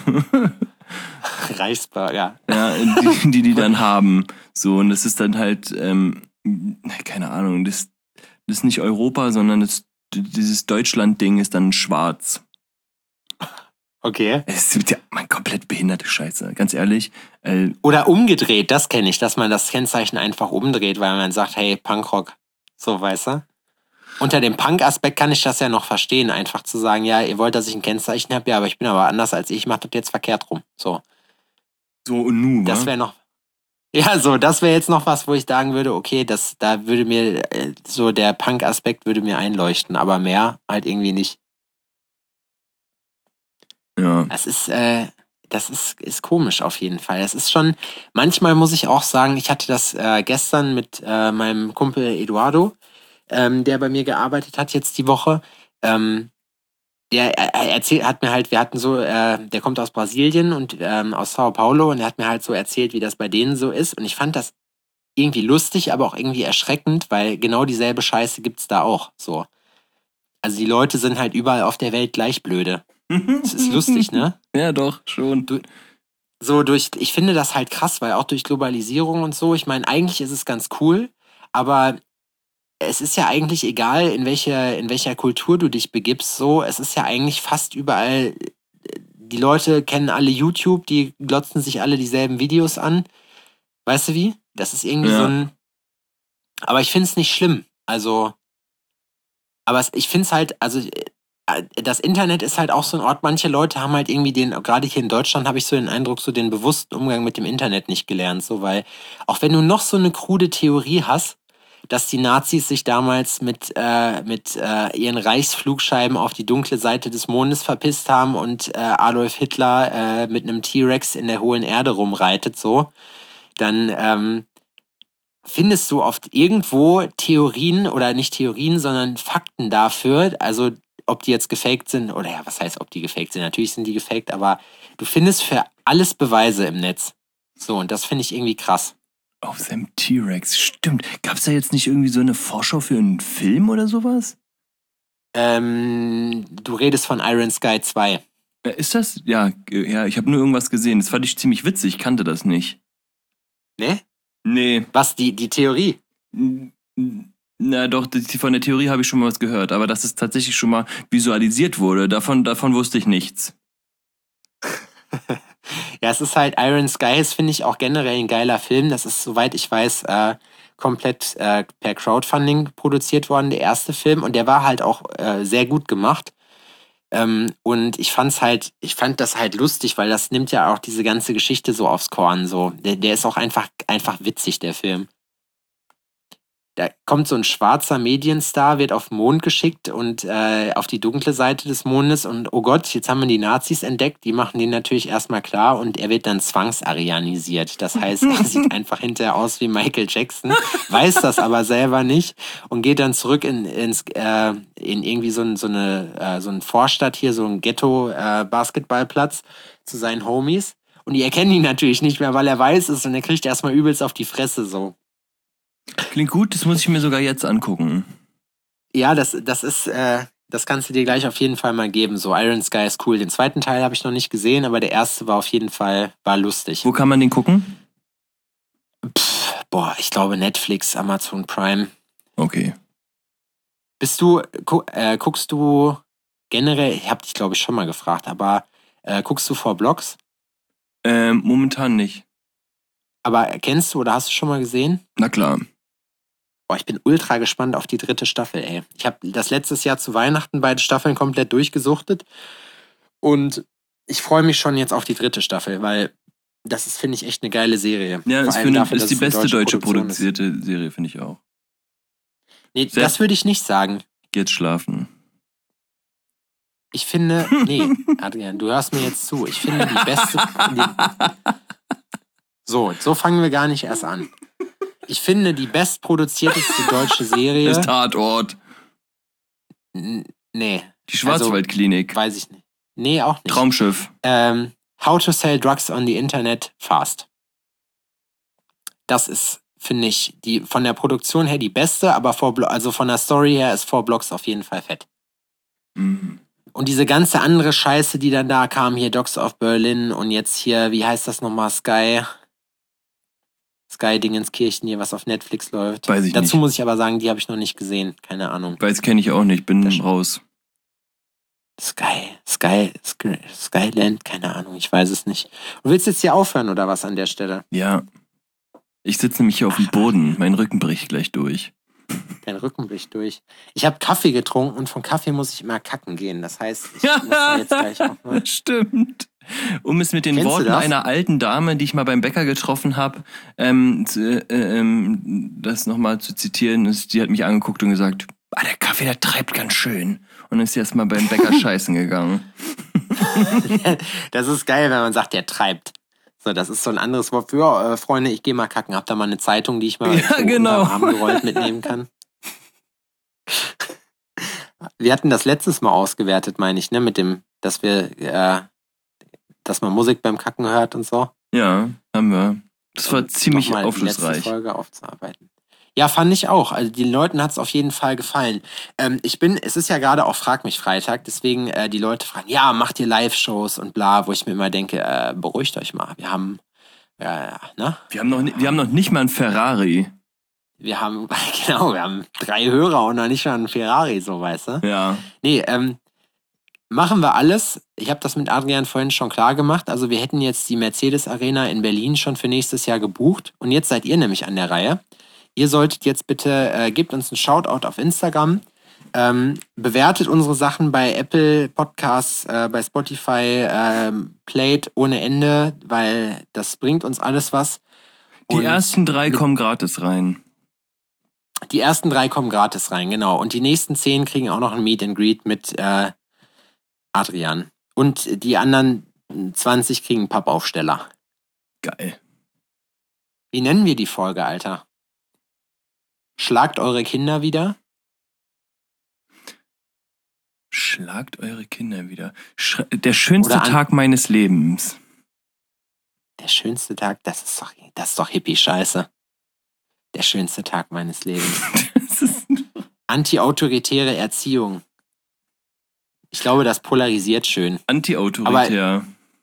Reichsbürger. Ja, die, die die dann haben. So, und das ist dann halt, ähm, keine Ahnung, das, das ist nicht Europa, sondern das, dieses Deutschland-Ding ist dann schwarz. Okay. Es ist ja man, komplett behinderte Scheiße, ganz ehrlich. Äh, Oder umgedreht, das kenne ich, dass man das Kennzeichen einfach umdreht, weil man sagt, hey, Punkrock. So, weißt du? unter dem Punk-Aspekt kann ich das ja noch verstehen, einfach zu sagen, ja, ihr wollt, dass ich ein Kennzeichen habe, ja, aber ich bin aber anders als ich, ich mach das jetzt verkehrt rum. So. So und nu, Das wa? wäre noch. Ja, so, das wäre jetzt noch was, wo ich sagen würde, okay, das, da würde mir, äh, so der Punk-Aspekt würde mir einleuchten, aber mehr halt irgendwie nicht. Ja. Das ist, äh, das ist, ist komisch auf jeden Fall. Das ist schon, manchmal muss ich auch sagen, ich hatte das äh, gestern mit äh, meinem Kumpel Eduardo, ähm, der bei mir gearbeitet hat jetzt die Woche. Ähm, der er, er erzählt, hat mir halt, wir hatten so, äh, der kommt aus Brasilien und ähm, aus Sao Paulo und er hat mir halt so erzählt, wie das bei denen so ist. Und ich fand das irgendwie lustig, aber auch irgendwie erschreckend, weil genau dieselbe Scheiße gibt's da auch. So. Also die Leute sind halt überall auf der Welt gleich blöde. Das ist lustig, ne? Ja, doch, schon. Du, so durch, ich finde das halt krass, weil auch durch Globalisierung und so, ich meine, eigentlich ist es ganz cool, aber es ist ja eigentlich egal, in welcher, in welcher Kultur du dich begibst, so, es ist ja eigentlich fast überall, die Leute kennen alle YouTube, die glotzen sich alle dieselben Videos an. Weißt du wie? Das ist irgendwie Ja. so ein, aber ich finde es nicht schlimm, also, aber es, ich finde es halt, also, äh, das Internet ist halt auch so ein Ort, manche Leute haben halt irgendwie den, gerade hier in Deutschland habe ich so den Eindruck, so den bewussten Umgang mit dem Internet nicht gelernt, so, weil auch wenn du noch so eine krude Theorie hast, dass die Nazis sich damals mit, äh, mit äh, ihren Reichsflugscheiben auf die dunkle Seite des Mondes verpisst haben und äh, Adolf Hitler äh, mit einem T-Rex in der hohlen Erde rumreitet, so, dann ähm, findest du oft irgendwo Theorien oder nicht Theorien, sondern Fakten dafür, also ob die jetzt gefaked sind, oder ja, was heißt, ob die gefaked sind? Natürlich sind die gefaked, aber du findest für alles Beweise im Netz. So, und das finde ich irgendwie krass. Auf seinem T-Rex, stimmt. Gab's da jetzt nicht irgendwie so eine Vorschau für einen Film oder sowas? Ähm, du redest von Iron Sky zwei. Äh, Ist das? Ja, äh, ja, ich habe nur irgendwas gesehen. Das fand ich ziemlich witzig, ich kannte das nicht. Ne? Nee. Was, die, die Theorie? N- n- Na doch, die- von der Theorie habe ich schon mal was gehört, aber dass es tatsächlich schon mal visualisiert wurde, davon, davon wusste ich nichts. Ja, es ist halt Iron Sky, ist, finde ich, auch generell ein geiler Film. Das ist, soweit ich weiß, äh, komplett äh, per Crowdfunding produziert worden, der erste Film. Und der war halt auch äh, sehr gut gemacht. Ähm, und ich fand's halt, ich fand das halt lustig, weil das nimmt ja auch diese ganze Geschichte so aufs Korn. So. Der, der ist auch einfach, einfach witzig, der Film. Da kommt so ein schwarzer Medienstar, wird auf den Mond geschickt und äh, auf die dunkle Seite des Mondes und oh Gott, jetzt haben wir die Nazis entdeckt, die machen den natürlich erstmal klar und er wird dann zwangsarianisiert. Das heißt, er sieht einfach hinterher aus wie Michael Jackson, weiß das aber selber nicht und geht dann zurück in, ins, äh, in irgendwie so, ein, so eine äh, so ein Vorstadt hier, so ein Ghetto-Basketballplatz zu seinen Homies und die erkennen ihn natürlich nicht mehr, weil er weiß ist und er kriegt erstmal übelst auf die Fresse so. Klingt gut, das muss ich mir sogar jetzt angucken. Ja, das, das ist, äh, das kannst du dir gleich auf jeden Fall mal geben. So, Iron Sky ist cool. Den zweiten Teil habe ich noch nicht gesehen, aber der erste war auf jeden Fall, war lustig. Wo kann man den gucken? Pff, boah, ich glaube Netflix, Amazon Prime. Okay. Bist du, gu äh, guckst du generell, ich habe dich glaube ich schon mal gefragt, aber äh, guckst du vor Blogs? Ähm, momentan nicht. Aber kennst du oder hast du schon mal gesehen? Na klar. Boah, ich bin ultra gespannt auf die dritte Staffel, ey. Ich habe das letztes Jahr zu Weihnachten beide Staffeln komplett durchgesuchtet. Und ich freue mich schon jetzt auf die dritte Staffel, weil das ist, finde ich, echt eine geile Serie. Ja, Vor ist, allem für eine, dafür, ist dass die es eine beste deutsche Produktion ist. produzierte Serie, finde ich auch. Nee, Sehr- das würde ich nicht sagen. Geh jetzt schlafen. Ich finde, nee, Adrian, du hörst mir jetzt zu. Ich finde die beste. Die, so, so fangen wir gar nicht erst an. Ich finde die bestproduzierteste deutsche Serie. Das Tatort. N- Nee, Die Schwarzwaldklinik. weiß ich nicht. Nee, auch nicht. Traumschiff. Ähm, How to Sell Drugs on the Internet Fast. Das ist, finde ich, die von der Produktion her die beste, aber vor Blo- also von der Story her ist Four Blocks auf jeden Fall fett. Mhm. Und diese ganze andere Scheiße, die dann da kam, hier Dogs of Berlin und jetzt hier, wie heißt das nochmal, Sky? Sky Dingenskirchen hier, was auf Netflix läuft. Weiß ich Dazu nicht. muss ich aber sagen, die habe ich noch nicht gesehen. Keine Ahnung. Weiß, kenne ich auch nicht. Bin Das- raus. Sky, Sky, Sky, Skyland, keine Ahnung, ich weiß es nicht. Du willst jetzt hier aufhören oder was an der Stelle? Ja. Ich sitze nämlich hier auf dem Boden. Mein Rücken bricht gleich durch. kein Rückenwicht durch. Ich habe Kaffee getrunken und von Kaffee muss ich immer kacken gehen. Das heißt, ich muss da jetzt gleich auch mal... Stimmt. Um es mit den Kennst du Worten das? einer alten Dame, die ich mal beim Bäcker getroffen habe, ähm, zu, äh, ähm, das nochmal zu zitieren, ist, die hat mich angeguckt und gesagt, ah, der Kaffee, der treibt ganz schön. Und ist jetzt mal beim Bäcker scheißen gegangen. Das ist geil, wenn man sagt, der treibt. So, das ist so ein anderes Wort für, äh, Freunde, ich gehe mal kacken. Habt ihr mal eine Zeitung, die ich mal Ja, so genau. unterm Arm gerollt mitnehmen kann? Wir hatten das letztes Mal ausgewertet, meine ich, ne, mit dem, dass wir, äh, dass man Musik beim Kacken hört und so. Ja, haben wir. Das war Und ziemlich nochmal die aufschlussreich. letzte Folge aufzuarbeiten. Ja, fand ich auch. Also den Leuten hat es auf jeden Fall gefallen. Ähm, ich bin, es ist ja gerade auch Frag mich Freitag, deswegen äh, die Leute fragen, ja, macht ihr Live-Shows und bla, wo ich mir immer denke, äh, beruhigt euch mal. Wir haben, äh, ne? Wir haben noch, ni- wir haben noch nicht mal einen Ferrari. Wir haben, genau, wir haben drei Hörer und noch nicht mal einen Ferrari, so, weißt du? Ja. Nee, ähm, machen wir alles. Ich habe das mit Adrian vorhin schon klar gemacht. Also wir hätten jetzt die Mercedes Arena in Berlin schon für nächstes Jahr gebucht. Und jetzt seid ihr nämlich an der Reihe. Ihr solltet jetzt bitte, äh, gebt uns einen Shoutout auf Instagram. Ähm, bewertet unsere Sachen bei Apple Podcasts, äh, bei Spotify, ähm, playt ohne Ende, weil das bringt uns alles was. Die Und ersten drei mit- kommen gratis rein. Die ersten drei kommen gratis rein, genau. Und die nächsten zehn kriegen auch noch ein Meet and Greet mit äh, Adrian. Und die anderen zwanzig kriegen einen Pappaufsteller. Geil. Wie nennen wir die Folge, Alter? Schlagt eure Kinder wieder? Schlagt eure Kinder wieder. Sch der schönste Oder an- Tag meines Lebens. Der schönste Tag, das ist doch, das ist doch Hippie-Scheiße. Der schönste Tag meines Lebens. Das ist Anti-autoritäre Erziehung. Ich glaube, das polarisiert schön. anti-autoritär.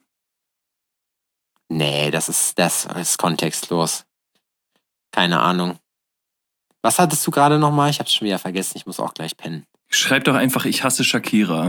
Nee, das ist, das ist kontextlos. Keine Ahnung. Was hattest du gerade nochmal? Ich hab's schon wieder vergessen. Ich muss auch gleich pennen. Schreib doch einfach, ich hasse Shakira.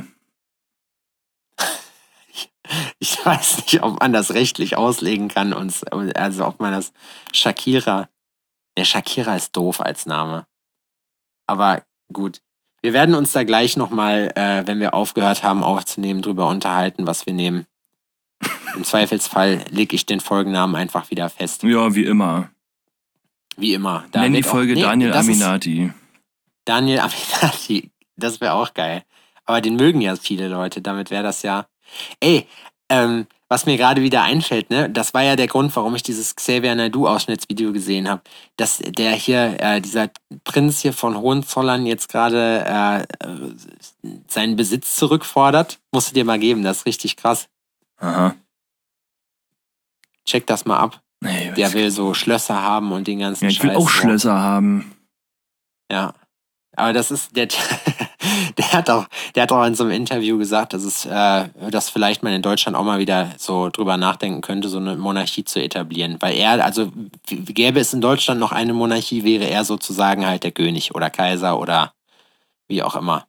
Ich weiß nicht, ob man das rechtlich auslegen kann. Und, also ob man das Shakira... Der Shakira ist doof als Name. Aber gut. Wir werden uns da gleich nochmal, äh, wenn wir aufgehört haben aufzunehmen, drüber unterhalten, was wir nehmen. Im Zweifelsfall lege ich den Folgennamen einfach wieder fest. Ja, wie immer. Wie immer. Da Nenn die wird auch- Folge nee, Daniel das ist- Aminati. Daniel Aminati. Das wäre auch geil. Aber den mögen ja viele Leute. Damit wäre das ja... Ey, ähm, was mir gerade wieder einfällt, ne, das war ja der Grund, warum ich dieses Xavier Naidoo-Ausschnittsvideo gesehen habe. Dass der hier, äh, dieser Prinz hier von Hohenzollern jetzt gerade äh, äh, seinen Besitz zurückfordert. Musst du dir mal geben, das ist richtig krass. Aha. Check das mal ab. Nee, Der weiß- will so Schlösser haben und den ganzen ja, ich will Scheiß. auch Schlösser haben. Ja. Aber das ist, der, der hat auch, der hat auch in so einem Interview gesagt, dass es, äh, dass vielleicht man in Deutschland auch mal wieder so drüber nachdenken könnte, so eine Monarchie zu etablieren. Weil er, also w- gäbe es in Deutschland noch eine Monarchie, wäre er sozusagen halt der König oder Kaiser oder wie auch immer.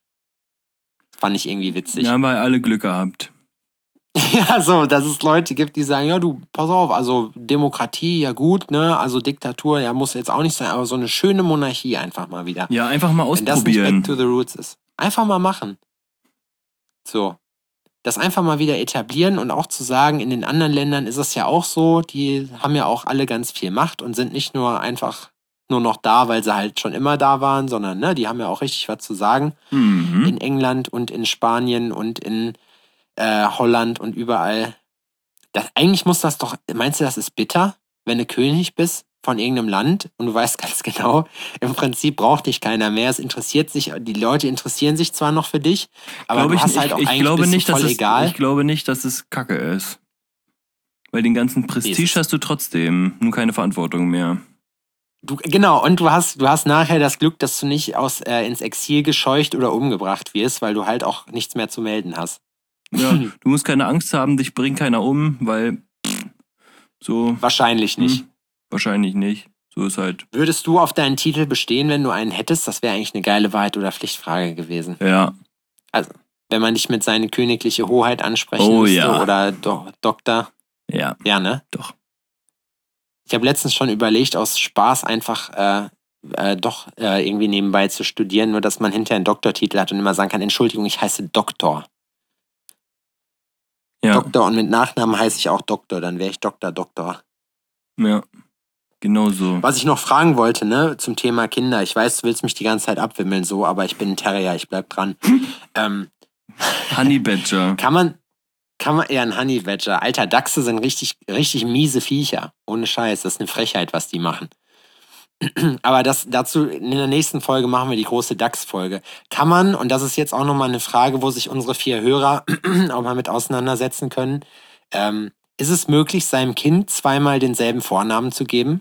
Fand ich irgendwie witzig. Ja, haben wir alle Glück gehabt. Ja, so, dass es Leute gibt, die sagen, ja du, pass auf, also Demokratie, ja gut, ne, also Diktatur, ja muss jetzt auch nicht sein, aber so eine schöne Monarchie einfach mal wieder. Ja, einfach mal Wenn das nicht ausprobieren. back to the roots ist. Einfach mal machen. So. Das einfach mal wieder etablieren und auch zu sagen, in den anderen Ländern ist es ja auch so, die haben ja auch alle ganz viel Macht und sind nicht nur einfach nur noch da, weil sie halt schon immer da waren, sondern ne, die haben ja auch richtig was zu sagen. Mhm. In England und in Spanien und in äh, Holland und überall. Das, eigentlich muss das doch, meinst du, das ist bitter, wenn du König bist von irgendeinem Land und du weißt ganz genau, im Prinzip braucht dich keiner mehr. Es interessiert sich, die Leute interessieren sich zwar noch für dich, aber Glaube du ich, hast halt ich, auch ich eigentlich glaube bist du nicht, dass voll es, egal. ich glaube nicht, dass es Kacke ist. Weil den ganzen Prestige Jesus. hast du trotzdem, nur keine Verantwortung mehr. Du, genau, und du hast, du hast nachher das Glück, dass du nicht aus, äh, ins Exil gescheucht oder umgebracht wirst, weil du halt auch nichts mehr zu melden hast. Ja, du musst keine Angst haben, dich bringt keiner um, weil pff, so Wahrscheinlich nicht. hm, wahrscheinlich nicht. So ist halt. Würdest du auf deinen Titel bestehen, wenn du einen hättest? Das wäre eigentlich eine geile Wahrheit- oder Pflichtfrage gewesen. Ja. Wenn man dich mit seine königliche Hoheit ansprechen Oh, müsste ja. oder Do Doktor. Ja, Ja, ne? doch. Ich habe letztens schon überlegt, aus Spaß einfach äh, äh, doch äh, irgendwie nebenbei zu studieren, nur dass man hinterher einen Doktortitel hat und immer sagen kann, Entschuldigung, ich heiße Doktor. Ja, Doktor und mit Nachnamen heiße ich auch Doktor, dann wäre ich Doktor, Doktor. ja, genau so. Was ich noch fragen wollte, ne, zum Thema Kinder. Ich weiß, du willst mich die ganze Zeit abwimmeln, so, aber ich bin ein Terrier, ich bleib dran. ähm, Honey Badger. kann man, kann man, eher ein Honey Badger. Alter, Dachse sind richtig, richtig miese Viecher. Ohne Scheiß, das ist eine Frechheit, was die machen. Aber das dazu, in der nächsten Folge machen wir die große Dachs-Folge. Kann man, und das ist jetzt auch nochmal eine Frage, wo sich unsere vier Hörer auch mal mit auseinandersetzen können, ähm, ist es möglich, seinem Kind zweimal denselben Vornamen zu geben?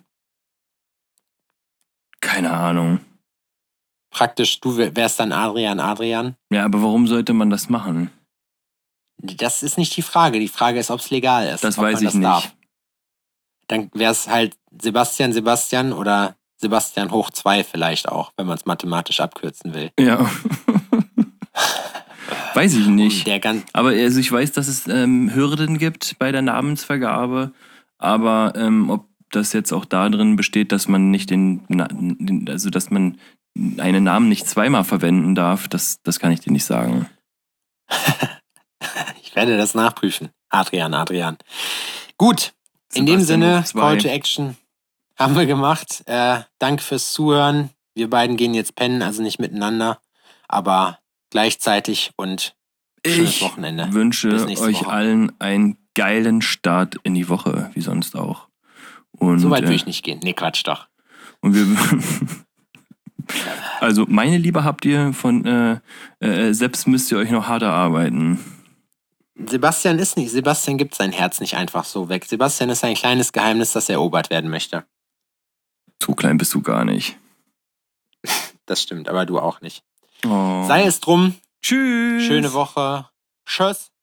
Keine Ahnung. Praktisch, du wär- wärst dann Adrian, Adrian? Ja, aber warum sollte man das machen? Das ist nicht die Frage. Die Frage ist, ob es legal ist. Das ob weiß man ich das nicht. darf. Dann wäre es halt Sebastian, Sebastian oder Sebastian hoch zwei vielleicht auch, wenn man es mathematisch abkürzen will. Ja. Weiß ich Um nicht. der ganz, Aber also ich weiß, dass es ähm, Hürden gibt bei der Namensvergabe, aber ähm, ob das jetzt auch da drin besteht, dass man nicht den, Na- den also dass man einen Namen nicht zweimal verwenden darf, das, das kann ich dir nicht sagen. ich werde das nachprüfen. Adrian, Adrian. Gut, in dem Sebastian Sinne, hoch zwei. Call to Action haben wir gemacht. Äh, danke fürs Zuhören. Wir beiden gehen jetzt pennen, also nicht miteinander, aber gleichzeitig und schönes Ich Wochenende. Bis wünsche nächste euch Woche. allen einen geilen Start in die Woche, wie sonst auch. Und, So weit äh, will ich nicht gehen. Nee, Quatsch doch. Und wir. Also, meine Liebe habt ihr von. Äh, äh, selbst müsst ihr euch noch hart erarbeiten. Sebastian ist nicht. Sebastian gibt sein Herz nicht einfach so weg. Sebastian ist ein kleines Geheimnis, das erobert werden möchte. So klein bist du gar nicht. Das stimmt, aber du auch nicht. Oh. Sei es drum. Tschüss. Schöne Woche. Tschüss.